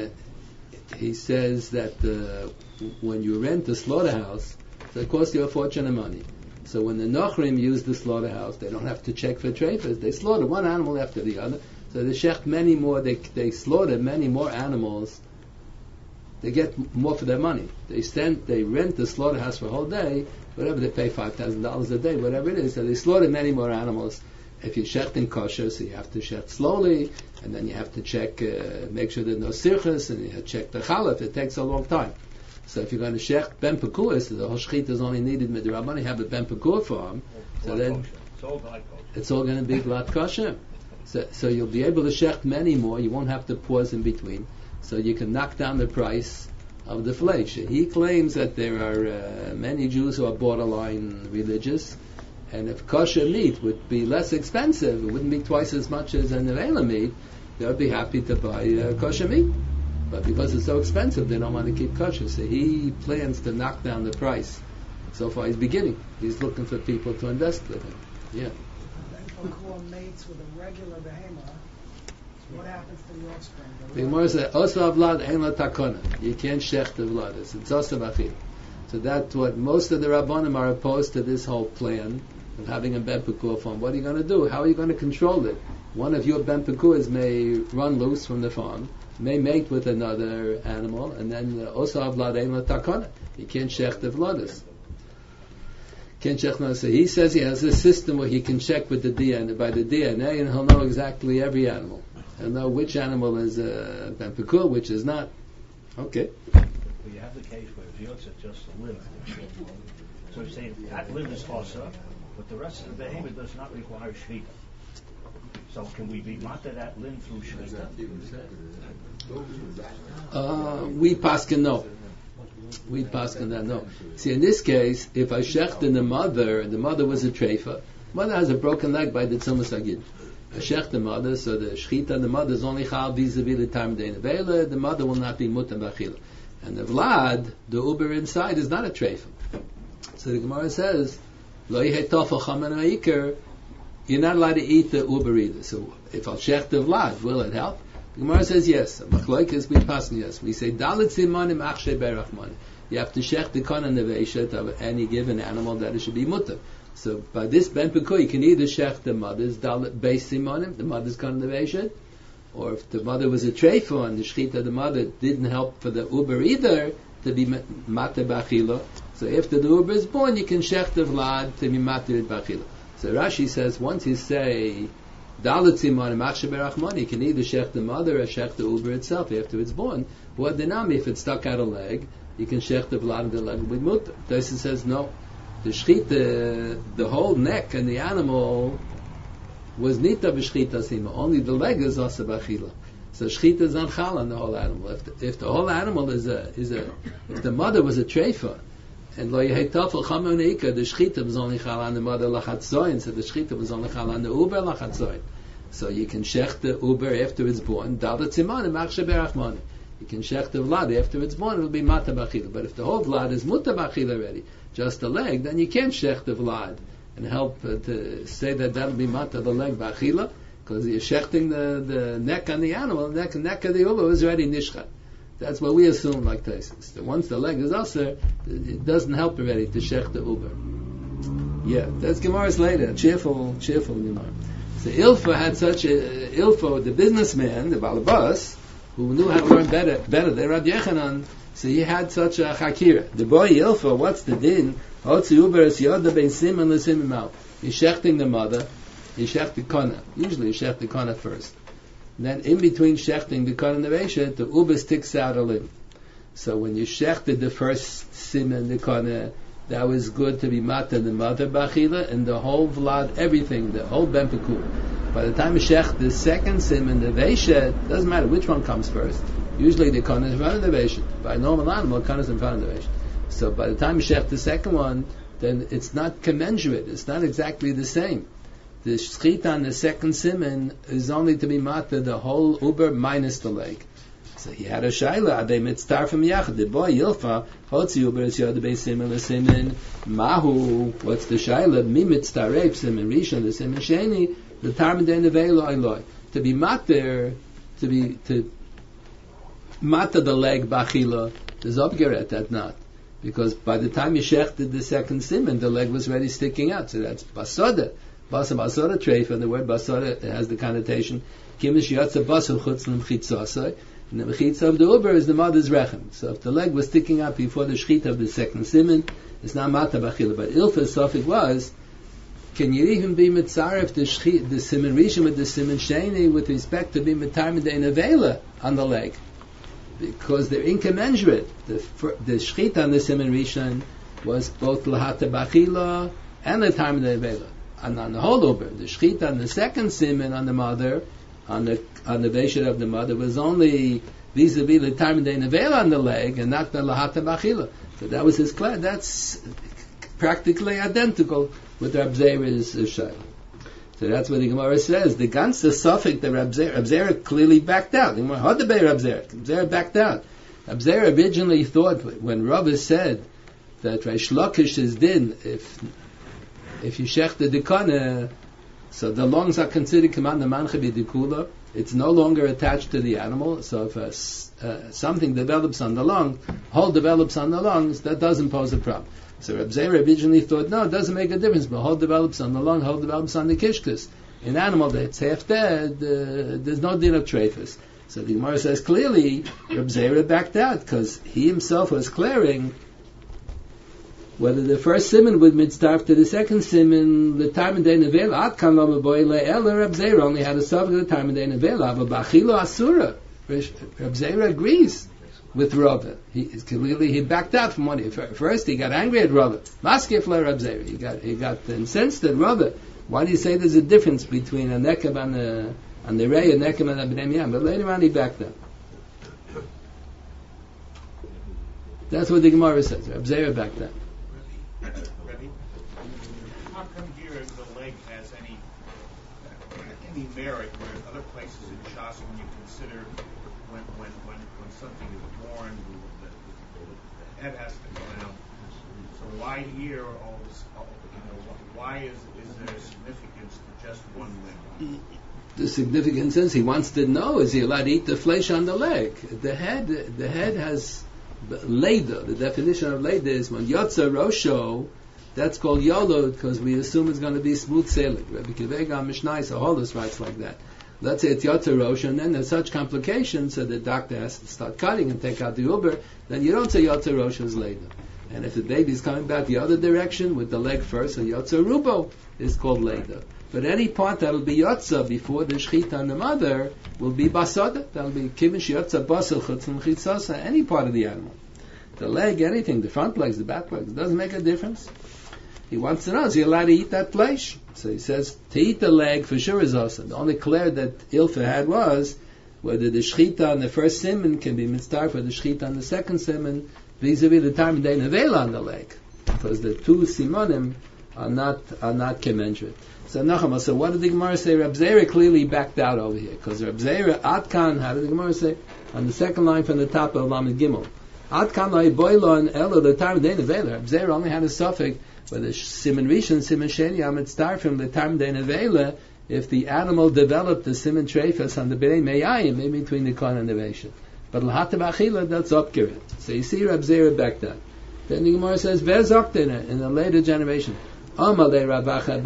says that when you rent a slaughterhouse, so it costs you a fortune of money. So when the Nochrim use the slaughterhouse, they don't have to check for treifas. They slaughter one animal after the other. So they shecht many more. They slaughter many more animals. They get more for their money. They rent the slaughterhouse for a whole day. Whatever they pay, $5,000 a day, whatever it is. So they slaughter many more animals. If you shecht in kosher, so you have to shecht slowly, and then you have to check, make sure there's no sirchus, and you have to check the chalaf. It takes a long time. So if you're going to shecht ben pekua, so the whole shechita is only needed midrabanan. You have a ben pekua farm, so then it's all going to be glad kosher. So you'll be able to shecht many more. You won't have to pause in between. So you can knock down the price of the flesh. He claims that there are many Jews who are borderline religious, and if kosher meat would be less expensive, it wouldn't be twice as much as an Nevela meat, they would be happy to buy kosher meat. But because it's so expensive, they don't want to keep kosher. So he plans to knock down the price. So far he's beginning. He's looking for people to invest with him. Yeah. Ben pekua mates with a regular behemoth. What happens to the offspring? The Gemara says, "Osa vlad ein la takona." You can't shech the vlad. It's osa b'achil. So that's what most of the Rabbanim are opposed to this whole plan of having a ben pekua farm. What are you going to do? How are you going to control it? One of your ben pekuas may run loose from the farm, may mate with another animal, and then osa vlad ein la takona. You can't shech the vladas. Can't check now. So he says he has a system where he can check with the DNA, by the DNA, and he'll know exactly every animal. He'll know which animal is ben pekua, which is not. Okay. Well, you have the case where if it's just a limb. So you say that limb is also, but the rest of the behemoth does not require shvita. So can we be mata that limb through shvita? We paskin no. We paskin that no. See, in this case, if I shecht in the mother, and the mother was a treifa, mother has a broken leg by the tzumas agid. I shecht the mother, so the shchita, the mother is only chal vis-a-vis the time de nevela, the mother will not be mutam b'achila. And the vlad, the uber inside, is not a treifa. So the Gemara says, lo yehei tofel chaman ha'ikar, you're not allowed to eat the uber either. So if I'll shecht the vlad, will it help? The Gemara says yes. Machlokes we pass yes. We say dalit simanim achshe berachmanim. You have to shecht the kana neveshet of any given animal that it should be mutter. So by this ben pekua, you can either shecht the mother's dalit beis simanim, the mother's kana neveshet, or if the mother was a treifa and the shechita of the mother didn't help for the uber either to be mate b'achila. So after the uber is born, you can shecht the vlad to be mate b'achila. So Rashi says once you say dalit simanim achshe berachmanim, you can either shecht the mother or shecht the uber itself after it's born. What denami if it stuck out a leg? You can shecht the vlad of the leg with mutter. Tyson says no. The shchita, the whole neck and the animal was nita b'shchita sima. Only the leg is asa b'achila. So shchita is not chal on the whole animal. If the whole animal is if the mother was a treifa, and lo yehei tafel chamer neika, the shchita was only chal on the mother lachatzoin, so the shchita was only chal on the uber lachatzoin. So you can shech the uber after it's born, dalat simanim achshe berachmanim. You can shech the vlad after it's born, it will be mata b'achila. But if the whole vlad is muta b'achila already, just the leg, then you can't shech the vlad and help to say that that'll be mata the leg b'achila, because you're shechting the neck on the animal, the neck of the uber is already nishchat. That's what we assume, like Taisus. That once the leg is aser, it doesn't help already to shech the uber. Yeah, that's Gemara's later. Cheerful Gemara. So Ilfa had such a Ilfa, the businessman, the balabas, who knew how to learn better than Rabbi Yechanan. So he had such a chakira. The boy Ilfa, what's the din? He's shechting the mother. He shecht the kana. Usually he shecht the kana first. Then in between shechting the kana neveshet, the uber sticks out a limb. So when you shechted the first siman, the kana, that was good to be mata the mother b'achila, and the whole vlad, everything, the whole ben pekua. By the time you shecht the second siman, the veshet, doesn't matter which one comes first. Usually the kana is in front of the veshet. By a normal animal, kana is in front of the veshet. So by the time you shecht the second one, then it's not commensurate. It's not exactly the same. The shchita on the second siman is only to be mata the whole uber minus the leg. So he had a shaila, they mitzvah from Yachad, the boy Yilfa, Hotzi Uberes Yod Beis Simen L'Simen, Mahu, what's the shaila? Mi mitztaref Simen Rishon L'Simen Sheni, the Tarmidei Nevei Loi. To be matter, to matter the leg Bachila, there's Obgeret that not. Because by the time Yeshech did the second siman, the leg was already sticking out. So that's basoda. Basoda treifa, and the word basoda has the connotation, kimish yatsa basel chutz l'mchitzasai, and the mechitza of the uber is the mother's rechem. So if the leg was sticking out before the shchita of the second siman, it's not mata bachila. But ilfa suffix was, can you even be mitzaref the siman rishon with the siman sheni with respect to be mitzaref the nevela on the leg? Because they're incommensurate. The shchita on the siman rishon was both lahata bachila and the time of the nevela. And on the whole over, the shchita on the second siman on the mother, on the veshet of the mother, was only vis-a-vis the time of the nevela on the leg, and not the lahata bachila. So that was his class. That's practically identical with Reb Zera's shayla. So that's what the Gemara says. The ganze suffix that Reb Zera clearly backed out. The Gemara, how did Reb Zera backed out? Reb Zera originally thought, when Rava said that Reish Lakish is din, if you shech the dikana, so the lungs are considered command the manche b'dikula. It's no longer attached to the animal. So if something develops on the lung, hole develops on the lungs, that doesn't pose a problem. So Reb Zera originally thought, no, it doesn't make a difference, but hole develops on the lung, hole develops on the kishkas. In animal that's half dead, there's no din of treifus. So the Gemara says clearly, Reb Zera backed out, because he himself was clearing whether the first siman would mitzdarf to the second siman, the time of the nevela, at kan lama boy le'ela, Reb Zera only had a suffix at the time of the nevela, but bachilo asura. Reb Zera agrees with Rava. He backed out from what first he got angry at Rava. Maskef le Reb Zera. He got incensed at Rava. Why do you say there's a difference between a nekab and the rei, a nekab and a bnei miyam? But later on he backed out. That's what the Gemara says. Reb Zera backed out. Ready? How come here the leg has any merit, whereas other places in Shas, when you consider when something is born, the head has to come out. So why here all this? Why is there significance to just one limb? The significance is he wants to know: is he allowed to eat the flesh on the leg? The head has Leda. The definition of Leda is when Yotza Rosho, that's called Yolo, because we assume it's going to be smooth sailing. Rabbi Kivega Mishnai Saholis writes like that. Let's say it's Yotza Rosho, and then there's such complications, so the doctor has to start cutting and take out the uber, then you don't say Yotza Rosho is Leda. And if the baby is coming back the other direction with the leg first, so Yotza Rubo is called Leda. But any part that'll be Yotza before the Shechita on the mother will be Basada. That'll be Kivish Yotza Basel Chutzim Chitzasa, any part of the animal. The leg, anything, the front legs, the back legs, it doesn't make a difference. He wants to know, is he allowed to eat that flesh? So he says, to eat the leg for sure is awesome. The only clear that Ilfa had was whether the Shechita on the first siman can be mitzvah for the Shechita on the second siman vis-a-vis the time they nevela on the leg. Because the two simonim are not commensurate. So Nachama, so what did the Gemara say? Reb Zera clearly backed out over here. Because Reb Zera, Atkan, how did the Gemara say? On the second line from the top of Lamed Gimel. Atkan lai boilo and elo, the time they nevela. Reb Zera only had a suffix, but the siman rishon, siman sheni, amit start from the time they nevela, if the animal developed the siman treifas on the bnei meyayim, in between the kon and the veshet. But l'hata b'achila, that's upgirit. So you see Reb Zera backed out. Then the Gemara says, Ve'zokten, in a later generation, Amale Ravacha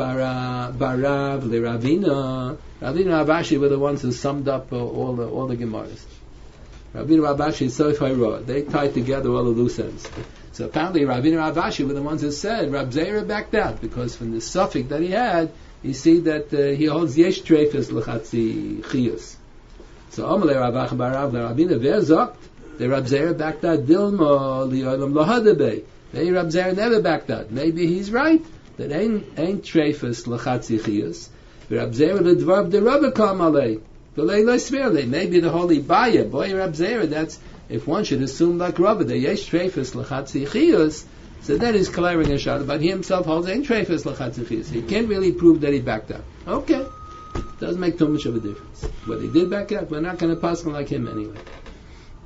Barav Le Ravina. Ravina Ravashi were the ones who summed up all the Gemaras. Ravina Ravashi is so Chayro. They tied together all the loose ends. So apparently Ravina Ravashi were the ones who said Reb Zera backed out, because from the suffix that he had, you see that he holds Yesh Treifes L'chatzi Chiyus. So Amale Ravacha Barav Le Ravina Ve'zokt. The Reb Zera backed out. Dilma Li'olam Lohadabei. Maybe Reb Zera never backed out. Maybe he's right. That ain't treifus l'chatzi chiyus. Reb Zera l'dvarv de Rabba kam alei. V'lei lo sverlei. Maybe the holy Baya, boy Reb Zera, that's, if one should assume like Rabba, that yesh treifus l'chatzi chiyus, so that is clearing a shot, but he himself holds ain't treifus l'chatzi chiyus. He can't really prove that he backed out. Okay. Doesn't make too much of a difference. But he did back out. We're not going to pass him like him anyway.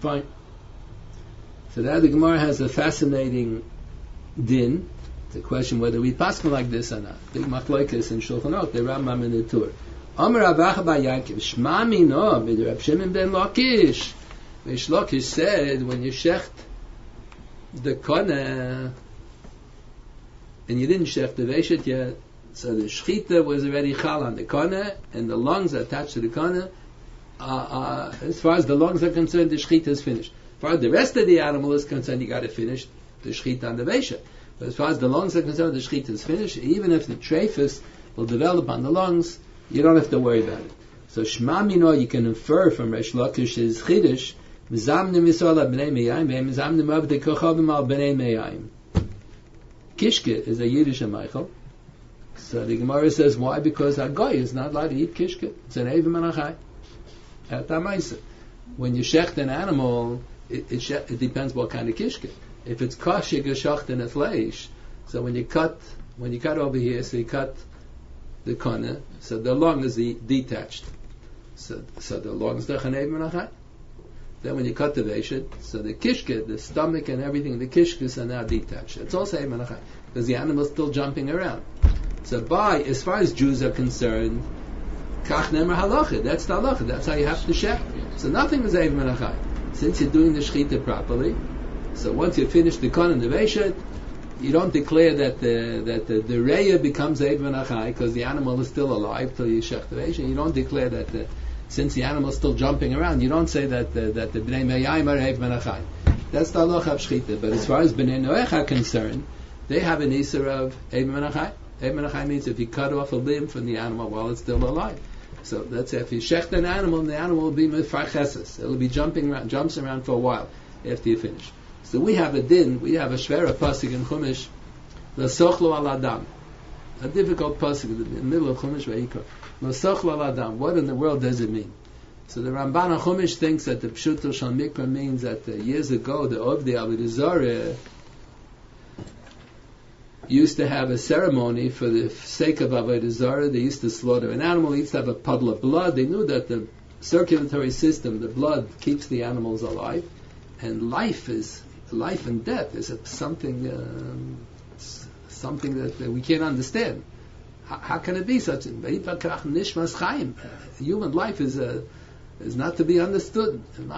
Fine. So that the Gemara has a fascinating din. It's a question whether we pass like this or not. Big machlokes in Shulchan Aruch, the Rambam in the Tur. Amar Rav Acha bar Yaakov, Shma mino b'der Reb Shimon ben Lakish. Reish Lakish said, when you shecht the kona, and you didn't shecht the veshet yet, so the shchita was already chal on the kona, and the lungs attached to the kona. As far as the lungs are concerned, the shchita is finished. As far as the rest of the animal is concerned, you got to finish the shchita on the veshet. But as far as the lungs are concerned, the shchita is finished. Even if the trephus will develop on the lungs, you don't have to worry about it. So Shema Mino, you can infer from Reish Lakish's Chiddush, Mizamnim Yisrael b'nei meyayim, Mizamnim avdei kochavim al b'nei meyayim. Kishke is a Yiddish Michael. So the Gemara says, why? Because a guy is not allowed to eat kishke. It's an Eiv Menachai. At Amaisa. When you shecht an animal, it depends what kind of kishke. If it's kashik geshacht in a fleish, so when you cut over here, so you cut the kona, so the lung is detached. So the lung is the chanei menachai. Then when you cut the veshet, so the kishke, the stomach and everything, the kishkes are now detached. It's also a menachai because the animal is still jumping around. So as far as Jews are concerned, kach nemer halacha. That's the halacha. That's how you have to shecht. So nothing is a menachai. Since you're doing the shechita properly, so once you finish the kon and the veshet, you don't declare that the reya becomes Eid Menachai because the animal is still alive till you shech the veshet. You don't declare that since the animal is still jumping around, you don't say that the Bnei Meyayim are Eid Menachai. That's the halacha of shechita. But as far as Bnei Noach are concerned, they have an isur of Eid Menachai. Eid Menachai means if you cut off a limb from the animal while it's still alive. So that's if you shecht an animal, the animal will be mefar cheses. It will be jumps around for a while after you finish. So we have a din, we have a shvera pasuk in Chumash, L'sochlo al Adam. A difficult pasuk in the middle of Chumash Vayikra. L'sochlo al Adam. What in the world does it mean? So the Ramban HaChumash thinks that the Pshuto Shal Mikra means that years ago the Ovdei Avodah Zarah used to have a ceremony for the sake of Avodah Zarah. They used to slaughter an animal, they used to have a puddle of blood. They knew that the circulatory system, the blood, keeps the animals alive. And life and death is something that we can't understand. How can it be such a human life is not to be understood.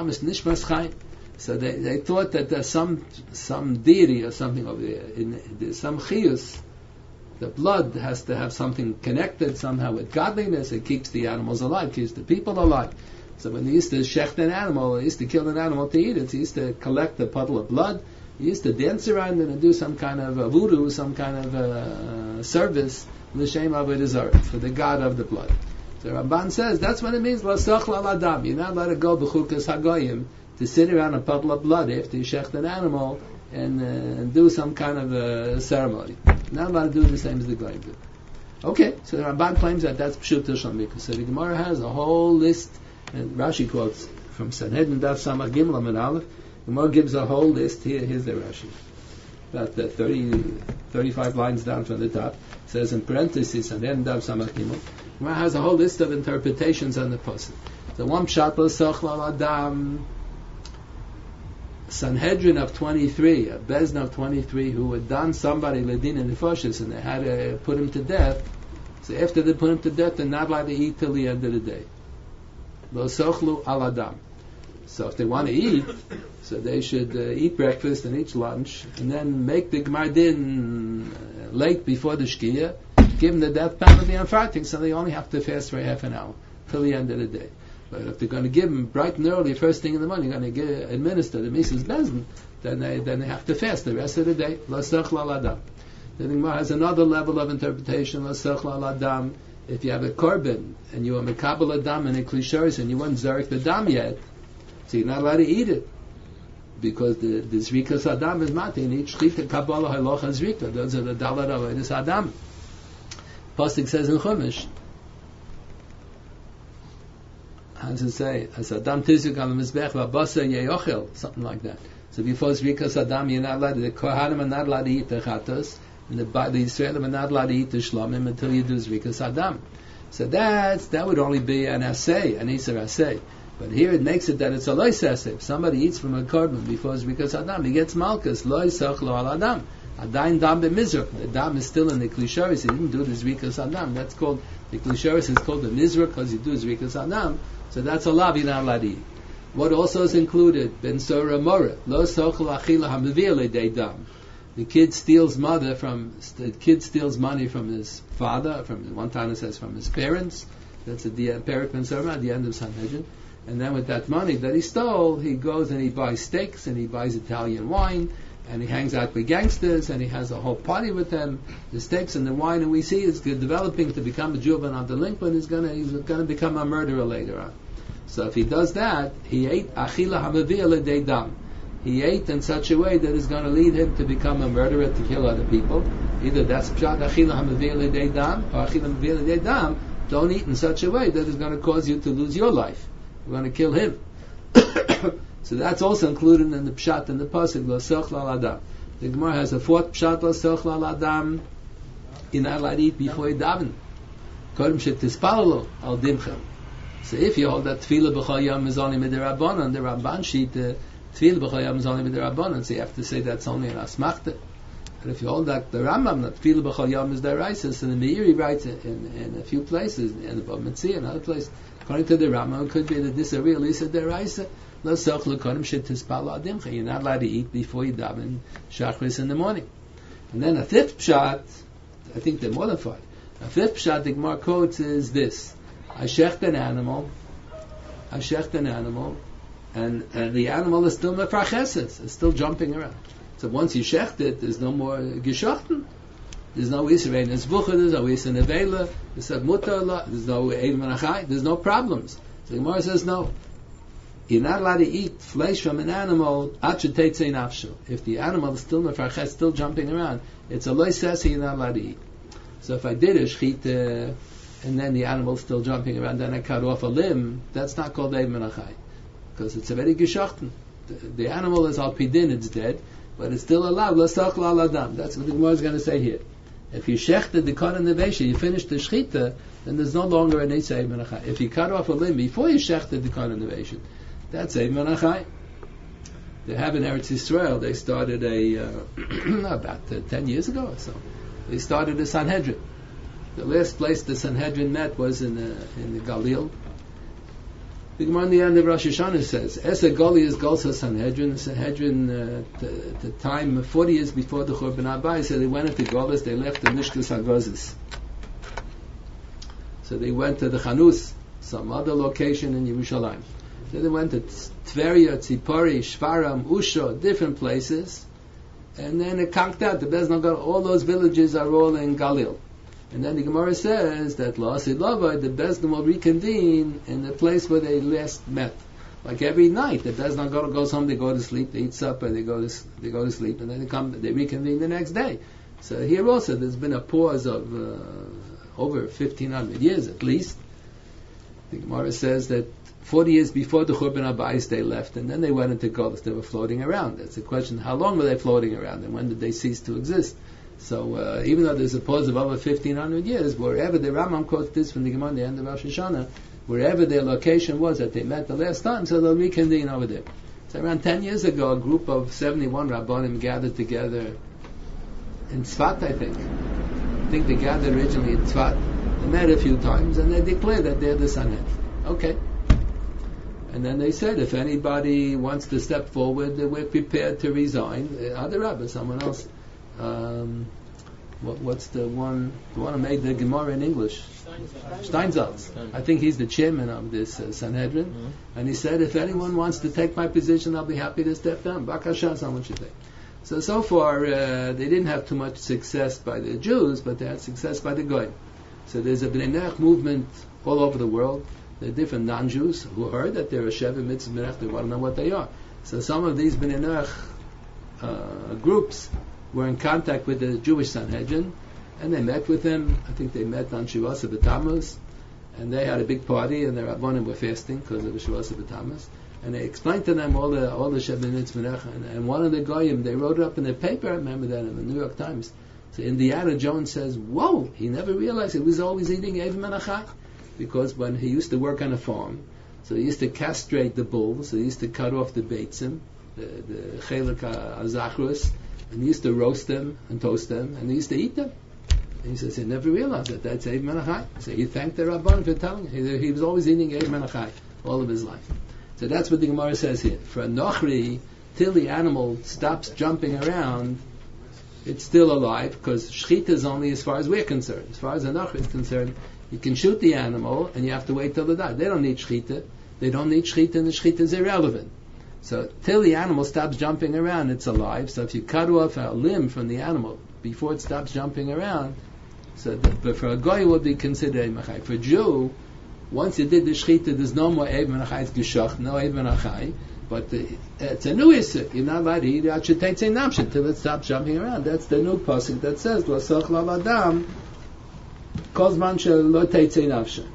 So they thought that there's some deity or something over there. There's some chiyus. The blood has to have something connected somehow with godliness. It keeps the animals alive, keeps the people alive. So when they used to shecht an animal, they used to kill an animal to eat it, they used to collect a puddle of blood, they used to dance around it and do some kind of voodoo, some kind of service, l'shem avodah zarah, for the god of the blood. So Ramban says, that's what it means, l'soch l'al adam. You're not allowed to go b'chukas hagoyim, to sit around a puddle of blood after you shecht an animal and do some kind of ceremony. You're not allowed to do the same as the goyim do. Okay, so the Ramban claims that that's pshuta shal mikra. So the Gemara has a whole list. And Rashi quotes from Sanhedrin Daf Samach Gimel Amud Aleph. The Gemara gives a whole list. Here's the Rashi. About 35 lines down from the top. It says in parentheses Sanhedrin Daf Samach Gimel. The Gemara has a whole list of interpretations on the pasuk. The one pshat l'soch l'al adam. Sanhedrin of 23, a Bezna of 23, who had done somebody ledin and nefashis, and they had to put him to death. So after they put him to death, they're not allowed to eat till the end of the day. Lo sochlu al adam. So if they want to eat, so they should eat breakfast and eat lunch, and then make the Gemar Din late before the Shkia, give them the death penalty on fighting, so they only have to fast for half an hour till the end of the day. But if they're going to give them bright and early, first thing in the morning, going to administer the Mises Bezin, then they have to fast the rest of the day. Lo sochlu al adam. The Gemara has another level of interpretation. Lo sochlu al adam. If you have a korban and you are mekabel adam and a klisharis and you weren't zarek the dam yet, so you're not allowed to eat it because the zrikas adam is mati. And each shchita kabbalah halacha zrika. Those are the dalar avodas adam. Pasuk says in Chumash, how does it say? As adam tizuk al mizbech v'abasa yeyochel, something like that. So before zrikas adam, you're not allowed. The kohanim are not allowed to eat the chatos. And the Israelim are not allowed to eat the shlamim until you do zrikas adam. So that would only be an assay, an iser assay. But here it makes it that it's a loisese. If somebody eats from a korban before Zrikas Adam, he gets malchus. Loisach lo al Adam. Adain dam b'mizrach. The dam is still in the klisharis. He didn't do the Zrikas Adam. That's called, the klisharis is called the mizrach because you do Zrikas Adam. So that's a lav you're not allowed to eat. What also is included? Ben Sora Mora. Lo sochel achila hamavir le'dei dam. The kid steals money from his father, from one time it says from his parents. That's at the Perik Ben Sora at the end of Sanhedrin. And then with that money that he stole, he goes and he buys steaks and he buys Italian wine and he hangs out with gangsters and he has a whole party with them. The steaks and the wine, and we see it's developing to become a juvenile delinquent. He's going to become a murderer later on. So if he does that, he ate achila hamavir le'dei dam. He ate in such a way that is going to lead him to become a murderer, to kill other people. Either that's pshat achila hamavir le'dei dam or achila hamavir le'dei dam. Don't eat in such a way that is going to cause you to lose your life. You're going to kill him. So that's also included in the pshat and the pasuk lo sochel al adam. The Gemara has a fourth pshat lo sochel al adam. You're not allowed to eat before you daven. Kodem shetispalalo al dimchem. So if you hold that tefillah b'chol yom is only midirabanan, the Ramban sheet tefillah b'chol yom is only midirabanan, so you have to say that's only an asmachta. And if you hold that the Rambam, that tefillah b'chol yom is deraisa, so the Meiri writes in a few places, in the Bava Metzia and other places, according to the Rambam, it could be that this is a real Lisa deraisa. Lo sochel kodim shetispal al dimcha. You're not allowed to eat before you daven shachris in the morning. And then a fifth pshat, I think they're modified. A fifth pshat the Gemara quotes is this: I shecht an animal, and the animal is still mefracheses, it's still jumping around. So once you shecht it, there's no more geschochten. There's no Yisrael Nezbucha, there's no Yisrael Nevela, there's no Eid Menachai, there's no problems. So the Gemara says no. You're not allowed to eat flesh from an animal if the animal is still mefraches, still jumping around. It's a loisese, you're not allowed to eat. So if I did a shchita and then the animal is still jumping around, then I cut off a limb, that's not called Eid Menachai, because it's already geschochten. The animal is al pidin, it's dead, but it's still allowed. That's what the Gemara is going to say here. If you shechted the kon and the vesha, you finish the shchita, then there's no longer an Eid Menachai. If you cut off a limb before you shechted the kon and the vesha, that's Eid Menachai. They have in Eretz Yisrael, they started about 10 years ago or so, they started a Sanhedrin. The last place the Sanhedrin met was in the Galil. The Gemara in the end of Rosh Hashanah says, Esa Gali is Golsa Sanhedrin. The Sanhedrin, at the time, 40 years before the Churban Abayis, so they went into Golis, they left the Mishkas HaGozis. So they went to the Chanus, some other location in Yerushalayim. So they went to Tveria, Tzipori, Shvaram, Usha, different places. And then it conked out, the Bezdin got all those villages are all in Galil. And then the Gemara says that La'asid Lavai, the Bezdin will reconvene in the place where they last met. Like every night, the Bezdin goes home, they go to sleep, they eat supper, they go to sleep, and then they reconvene the next day. So here also, there's been a pause of over 1,500 years at least. The Gemara says that 40 years before the Churban Abayis they left, and then they went into Golis. They were floating around. That's the question: how long were they floating around, and when did they cease to exist? So even though there's a pause of over 1,500 years, wherever the Rambam quotes this from the Gemara at the end of Rosh Hashanah, wherever their location was that they met the last time, so they'll reconvene over there. So around 10 years ago, a group of 71 Rabbanim gathered together in Tzfat, I think. I think they gathered originally in Tzfat. They met a few times, and they declared that they're the Sanhedrin. Okay. And then they said, if anybody wants to step forward, we're prepared to resign. Other Rabbi, someone else. What's the one who made the Gemara in English? Steinsaltz. I think he's the chairman of this Sanhedrin. Mm-hmm. And he said, if anyone wants to take my position, I'll be happy to step down. Bakasha, someone should take. So far, they didn't have too much success by the Jews, but they had success by the Goyim. So there's a Bnei Noach movement all over the world. There are different non-Jews who heard that there are Sheva Mitzvah Menach, they want to know what they are. So some of these Bnei Noach groups were in contact with the Jewish Sanhedrin, and they met with them. I think they met on Shivasa B'Tammuz, and they had a big party, and their Rabbanim were fasting because of the Shivasa B'Tammuz, and they explained to them all the Sheva Mitzvah Menach, and one of the Goyim, they wrote it up in the paper, I remember that, in the New York Times. So Indiana Jones says, whoa, he never realized he was always eating Eivim Menachai. Because when he used to work on a farm, So they used to castrate the bulls. So they used to cut off the beitzim, the chelik azachrus, and they used to roast them and toast them, and they used to eat them. And he says he never realized that that's Eib Menachai. So he thanked the Rabban for telling him. He was always eating Eib Menachai all of his life. So that's what the Gemara says here. For a nochri, till the animal stops jumping around, it's still alive, because shchita is only as far as we're concerned. As far as a nochri is concerned, you can shoot the animal and you have to wait till it dies. They don't need shchita. They don't need shchita, and the shchita is irrelevant. So till the animal stops jumping around, it's alive. So if you cut off a limb from the animal before it stops jumping around, but for a goy it would be considered Eib Menachai. For a Jew, once you did the shchita, there's no more Eib Menachai. It's geshacht, no Eib Menachai. But it's a new isuk. You're not allowed to eat it till it stops jumping around. That's the new pasuk that says L'soch lav adam kol zman shelo teitzei nafshe.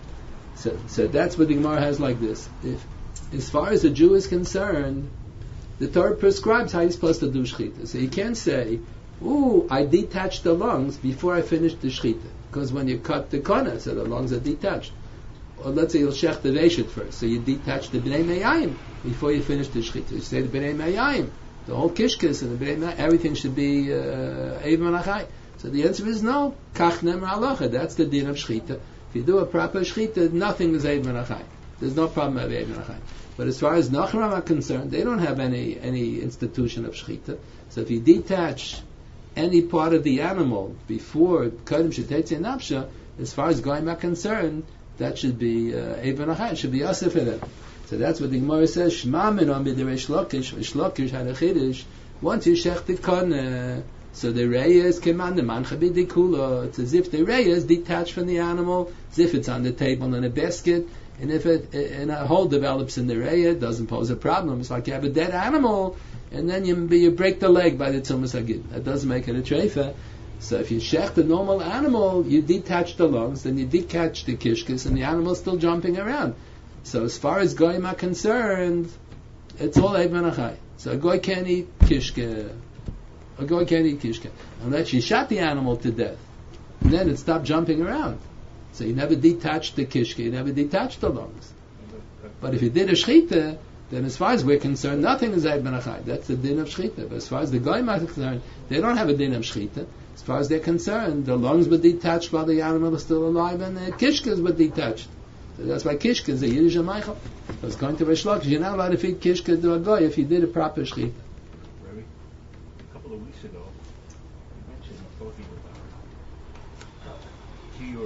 So that's what the Gemara has like this. As far as a Jew is concerned, the Torah prescribes how you're supposed to do shchita. So you can't say, "Ooh, I detached the lungs before I finished the shchita," because when you cut the kana, so the lungs are detached. Or let's say you'll shech the veshit first, so you detach the bnei meyayim before you finish the shchita. You say the bnei meyayim, the whole kishkis and the bnei meyayim, everything should be Eib Menachai. So the answer is no. Kach nemer halacha. That's the din of shchita. If you do a proper shchita, nothing is Eib Menachai. There's no problem of Eib Menachai. But as far as Nachram are concerned, they don't have any institution of shchita. So if you detach any part of the animal before Kodem Shetetzei Nafsha, as far as Goyim are concerned, that should be Eib Menachai. It should be Yosef in it. So that's what the Gemara says. Shema Minon B'Derei Shlokish. Shlokish had a chiddush. Once you shech the koneh, so the reyes keman the mancha b'dikula. It's as if the reyes detached from the animal, as if it's on the table in a basket. And if a hole develops in the raya, it doesn't pose a problem. It's like you have a dead animal, and then you break the leg by the tzumas hagid. That doesn't make it a treifa. So if you shech the normal animal, you detach the lungs, then you detach the kishkis, and the animal's still jumping around. So as far as goyim are concerned, it's all Eib Menachai. So a goy can't eat kishke. A goy can't eat kishke unless you shot the animal to death, and then it stopped jumping around. So you never detached the kishke, you never detached the lungs. But if you did a shchita, then as far as we're concerned, nothing is Eib Menachai. That's the din of shchita. But as far as the goyim are concerned, they don't have a din of shchita. As far as they're concerned, the lungs were detached while the animal is still alive, and the kishkas were detached. So that's why kishkas are Yiddish and Michael. So it's going to Reish Lakish. You're not allowed to feed kishka to a goy if you did a proper shchita. Rabbi, a couple of weeks ago, you mentioned talking about Kiyor,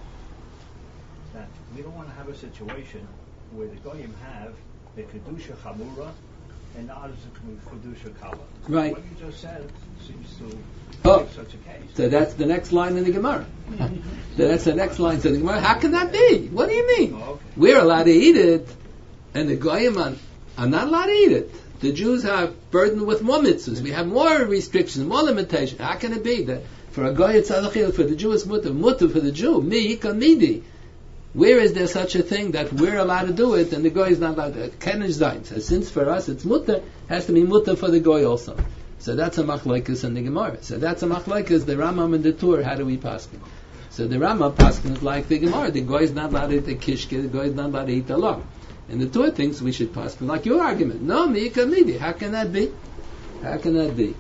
that we don't want to have a situation where the goyim have the kedusha chamura and the others the kedusha kala. Right. What you just said seems to Oh, such a case. so that's the next line in the Gemara. So that's the next line in the Gemara. How can that be? What do you mean? Oh, okay. We're allowed to eat it, and the goyim are not allowed to eat it. The Jews are burdened with more mitzvahs. We have more restrictions, more limitations. How can it be that for a goy it's adachil, for the Jew it's mutter for the Jew, mi ikon midi? Where is there such a thing that we're allowed to do it and the goy is not allowed to? Kenish zayin. So since for us it's mutter, has to be mutter for the goy also. So that's a machlokes in the Gemara. So that's a machlokes, the Rambam and the Tur. How do we paskin? So the Rambam paskin is like the Gemara. The goy is not allowed to eat the kishke. The goy is not allowed to eat the lung. And the Tur thinks we should paskin like your argument. No, mi'ika midi. How can that be? How can that be?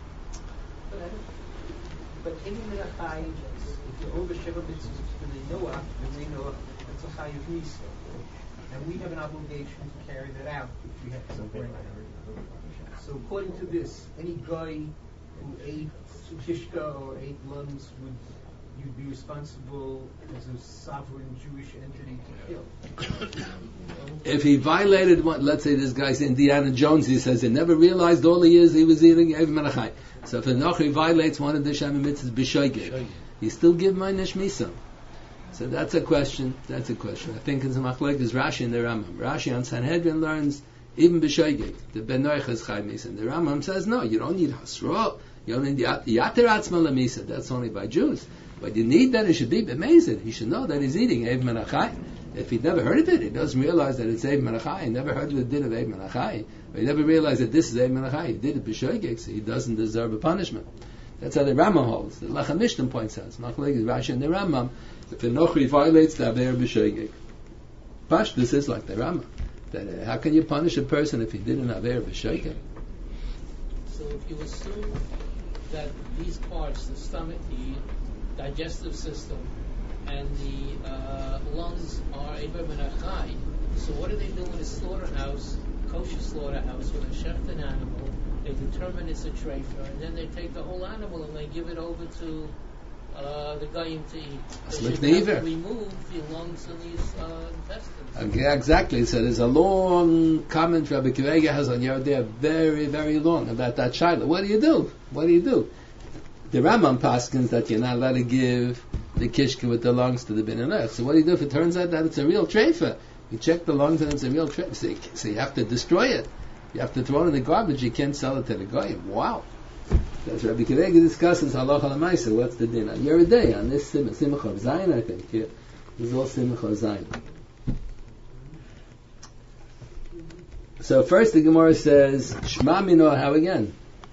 But any Menachai, if you're over Sheva mitzvahs for the Noah, it's a Chayiv Misa. And we have an obligation to carry that out if we have to bring it. So according to this, any guy who ate kishka or ate lungs, would you be responsible as a sovereign Jewish entity to kill? If he violated what, let's say this guy's Indiana Jones, he says he never realized all he was eating Eib Menachai. So if a Nochri violates one of the Shem mitzvahs, b'shoigeg, he still give my neshmisa. So that's a question. I think it's a machlokes Rashi and the Rambam. Rashi on Sanhedrin learns even b'shoigeg, the Ben Noach is chai misa. And the Rambam says no, you don't need hasra, you don't need yater atzma lemisa. That's only by Jews. But you need that it should be b'mezid. He should know that he's eating Eib Menachai. If he never heard of it, he doesn't realize that it's Eib Menachai. He never heard of the din of Eib Menachai. Or he never realized that this is Eib Menachai. He did it b'shoigeg, so he doesn't deserve a punishment. That's how the Rambam holds. The Lechem Mishnah points out. Machlokes Rashi and the Rambam. If a Nochri violates the Aver b'shoigeg. Pashtus is like the Rama. That how can you punish a person if he didn't have air b'shoiken? So if you assume that these parts, the stomach, the digestive system, and the lungs are Eber Menachai, so what do they do in a slaughterhouse, kosher slaughterhouse, when they shecht an animal, they determine it's a treifa, and then they take the whole animal and they give it over to the goyim to eat. That's They like should the have to Iver. remove the lungs and these intestines. Yeah, exactly. So there's a long comment Rabbi Kiva has on Yerdea, very, very long, about that shaila. What do you do? What do you do? The Rambam paskins that you're not allowed to give the kishka with the lungs to the bin and So what do you do if it turns out that it's a real treifa? You check the lungs and it's a real treifa. So you have to destroy it. You have to throw it in the garbage. You can't sell it to the goyim. Wow. That's Rabbi Kiva discusses halacha l'maisa. What's the din on Yerdea, on this Simcha of Zayin, I think. Yeah. This is all Simcha of Zayin. So first the Gemara says, Shema Mino, how again?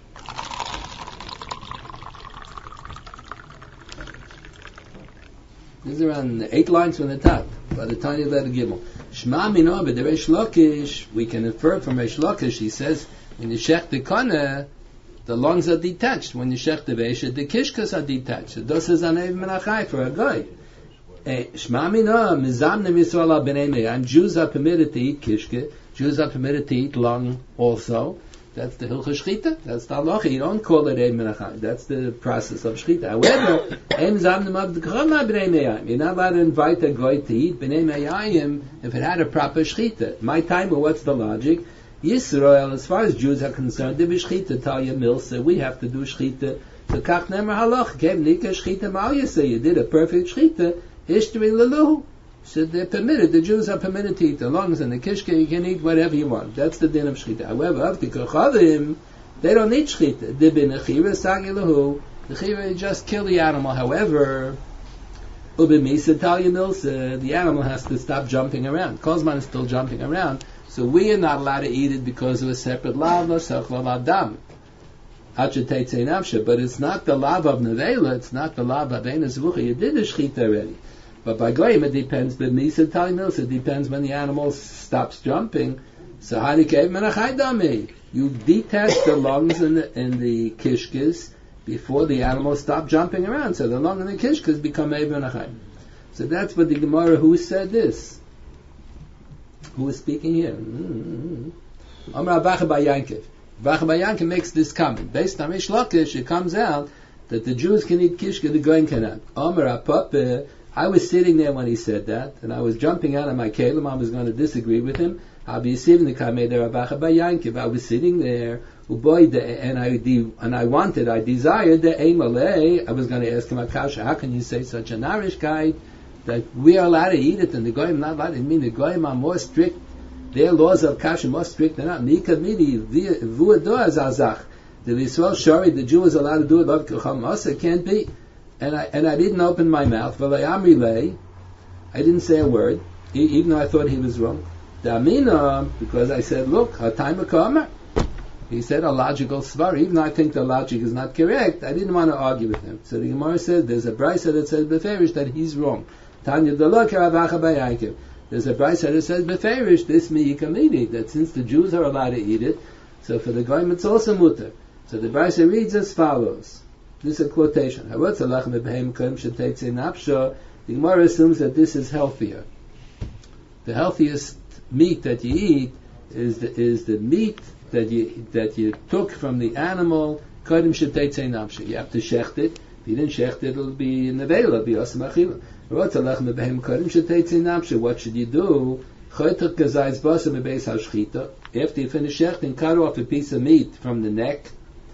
This is around 8 lines from the top, by the tiny letter Gimel. Shema Mino, but the Reish Lakish, we can infer from Reish Lakish, he says, when you shech the kana, the lungs are detached. When you shech the Veisha, the kishkas are detached. So this is an Ev Menachai for a guy. Shema Mino, Mizamne Yisrael B'nei Me'ayim, Jews are permitted to eat kishka, Jews are permitted to eat lung also. That's the Hilchah Shchita. That's the halacha. You don't call it Eid Menachai. That's the process of Shchita. However, you're not allowed to invite a guy to eat B'nei Me'ayim if it had a proper Shchita. My time, what's the logic? Yisrael, as far as Jews are concerned, they be Shchita, Talia Milsa. We have to do Shchita. So Kach Nemer Halach, Kem Nika Shchita Mal Yisrael. You did a perfect Shchita. Ishtri Leluhu. So they're permitted, the Jews are permitted to eat the lungs and the kishka, you can eat whatever you want. That's the din of shchita. However, of the kochavim, they don't eat shchita. The chira just kill the animal. However, the animal has to stop jumping around. Kozman is still jumping around, so we are not allowed to eat it because of a separate lav, but it's not the lav of nevela, it's not the lav of eina zvucha. You did the shchita already. But by goyim it depends. But misa talimils, it depends when the animal stops jumping. So harikev menachai dami. You detach the lungs and the kishkas before the animal stops jumping around. So the lung and the kishkas become ev menachai. So that's what the Gemara. Who said this? Who is speaking here? Amar Abacha bar Yankiv. Abacha bar Yankiv makes this comment based on Reish Lakish. It comes out that the Jews can eat kishka, the goyim cannot. Amar Apapa. I was sitting there when he said that, and I was jumping out of my kelim. I was going to disagree with him. I was sitting there, and I desired the Eimalei. I was going to ask him, Akasha, how can you say such a narish guy that we are allowed to eat it and the goyim not allowed? I mean, the goyim are more strict. Their laws of kasha more strict than us. Nika midi vuadoa zazach. The Yisrael Shari, the Jew is allowed to do it. Love kucham can't be. And I didn't open my mouth. I didn't say a word, even though I thought he was wrong. Because I said, look, time come. He said a logical svar, even though I think the logic is not correct. I didn't want to argue with him. So the Gemara said, there's a brisa that says beferish that he's wrong. Tanya There's a brisa that says beferish this miyikamidi, that since the Jews are allowed to eat it, so for the goyim it's also mutter. So the brisa reads as follows. This is a quotation. The Gemara assumes that this is healthier. The healthiest meat that you eat is the meat that you took from the animal. You have to shecht it. If you didn't shecht it, it'll be in the veil. It'll be asam achila. What should you do? After you finish shechting, cut off a piece of meat from the neck.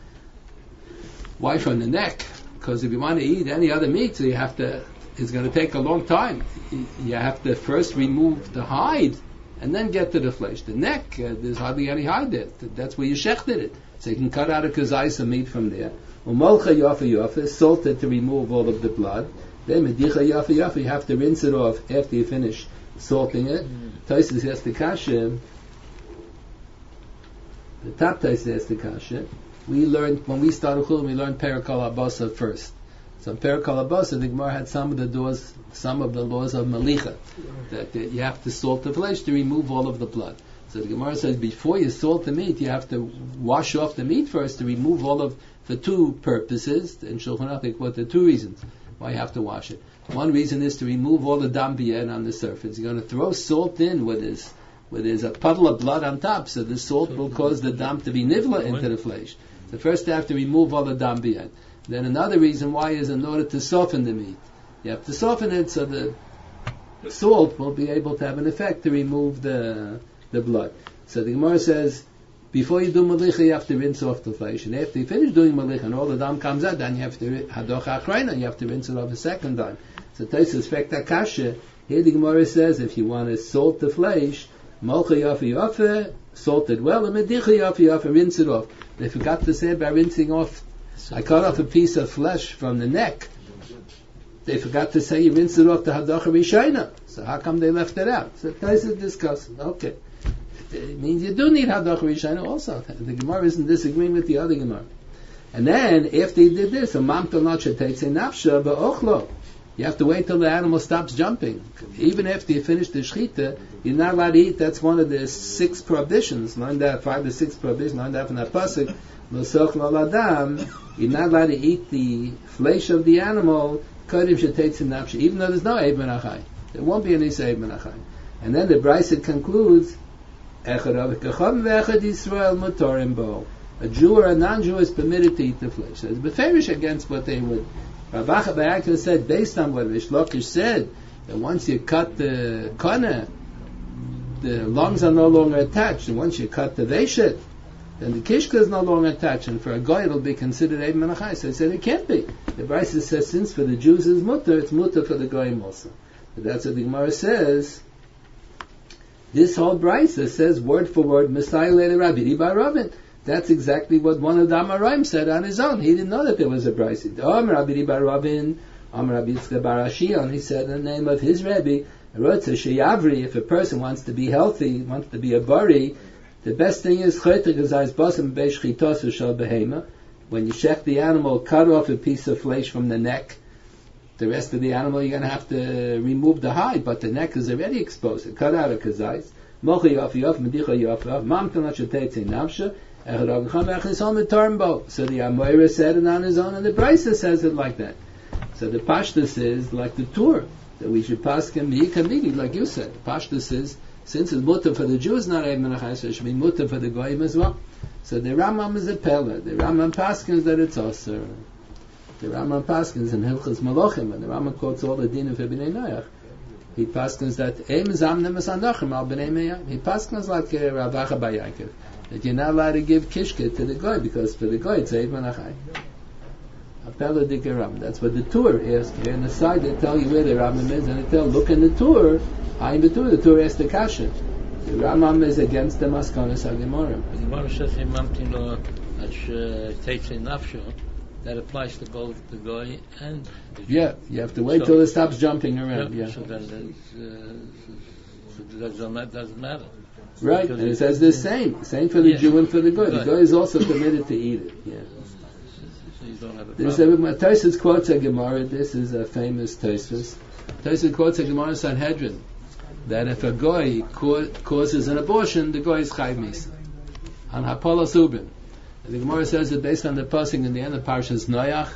Why from the neck? Because if you want to eat any other meat, so it's going to take a long time. You have to first remove the hide and then get to the flesh. The neck, there's hardly any hide there. That's where you shechted it. So you can cut out a kazais of meat from there. Umolcha yafa yafa, salted to remove all of the blood. Then medicha yafa yafa, you have to rinse it off after you finish salting it. Taisus has the kasha. The top Taisus has the kasha. We learned, when we started Chulin, we learned Perakal Abasa first. So in Perek Halabasa, the Gemara had some of the laws of Malicha, that you have to salt the flesh to remove all of the blood. So the Gemara says before you salt the meat, you have to wash off the meat first to remove all of, for two purposes. In Shulchan Aruch, what are the two reasons why you have to wash it? One reason is to remove all the dam b'yen on the surface. You're going to throw salt in where there's a puddle of blood on top, so the salt will cause the dam to be nivla into the flesh. So first you have to remove all the dam b'yen. Then another reason why is in order to soften the meat. You have to soften it so the salt will be able to have an effect to remove the blood. So the Gemara says, before you do malicha, you have to rinse off the flesh. And after you finish doing malicha and all the dam comes out, then you have to hadoch achrayna, you have to rinse it off a second time. So Tosfos Fekta Kasha, here the Gemara says, if you want to salt the flesh, molcha yafi yafe, salt it well, and medicha yafi yafe, rinse it off. They forgot to say about rinsing off. I cut off a piece of flesh from the neck. They forgot to say you rinse it off the hadocha rishayna. So how come they left it out? So Tosfos discussing. Okay. It means you do need hadoch rishayna also. The Gemara isn't disagreeing with the other Gemara. And then, after he did this, you have to wait till the animal stops jumping. Even after you finish the shechita, you're not allowed to eat. That's one of the 6 prohibitions. 5 to 6 prohibitions. Learned that from that pasuk. You're not allowed to eat the flesh of the animal. Even though there's no eib menachai, there won't be any eib menachai. And then the Brisa concludes. A Jew or a non-Jew is permitted to eat the flesh. So it's beferish against what they would. Rav Acha bar Yaakov said, based on what Rish Lakish said, that once you cut the kana, the lungs are no longer attached, and once you cut the veshet, then the kishka is no longer attached, and for a guy it'll be considered eib menachai. So he said it can't be. The Brisa says since for the Jews it's mutter for the goyim also. But that's what the Gemara says. This whole Brisa says word for word, Messiah later Rabbi Riba Ravin. That's exactly what one of the Amoraim said on his own. He didn't know that there was a Brisa. Rabbi Riba Ravin, Rabbi Yitzchak bar Ashion, he said in the name of his Rebbe, if a person wants to be healthy, wants to be a bari, the best thing is when you shech the animal, cut off a piece of flesh from the neck. The rest of the animal you're going to have to remove the hide, but the neck is already exposed. Cut out a kazais. So the Amoira said it on his own, and the Brisa says it like that. So the Pashtus is like the Tur, that we should pass kamidi, like you said. The Pashtus is, since it's mutter for the Jews, not eib menachai, so it should be mutter for the Goyim as well. So the Rambam is a pella. The Rambam paskins that it's also. The Rambam paskins in Hilchos Malachim, and the Rambam quotes all the din of Bnei Noach. He paskins that Eim zamnem es anachim al Bnei Meya. He paskins like Rav Acha bar Yaakov, that you're not allowed to give kishke to the goy, because for the goy it's eib menachai. Apella dike Rambam. That's what the Tur is. Here on the side they tell you where the Rambam is, and they tell, look in the Tur. I'm the Tur. The Tur asks the kasha. The Rambam is against the maskonas haGemara. The Gemara says in Mamtin Lo Teitzei Nafsho. That applies to both the goy and the Jew. Yeah, you have to wait till it stops jumping around. Yeah. So then that doesn't matter. Right, because and it says the same for the Jew and for the goy. The goy is also permitted to eat it. Yeah. So you don't have a problem. Tosfos quotes a Gemara. This is a famous Tosfos. Tosfos quotes a Gemara Sanhedrin that if a goy causes an abortion, the goy is chayv misa on hapolos ubin. The Gemara says that based on the pasuk in the end of Parshas Noach,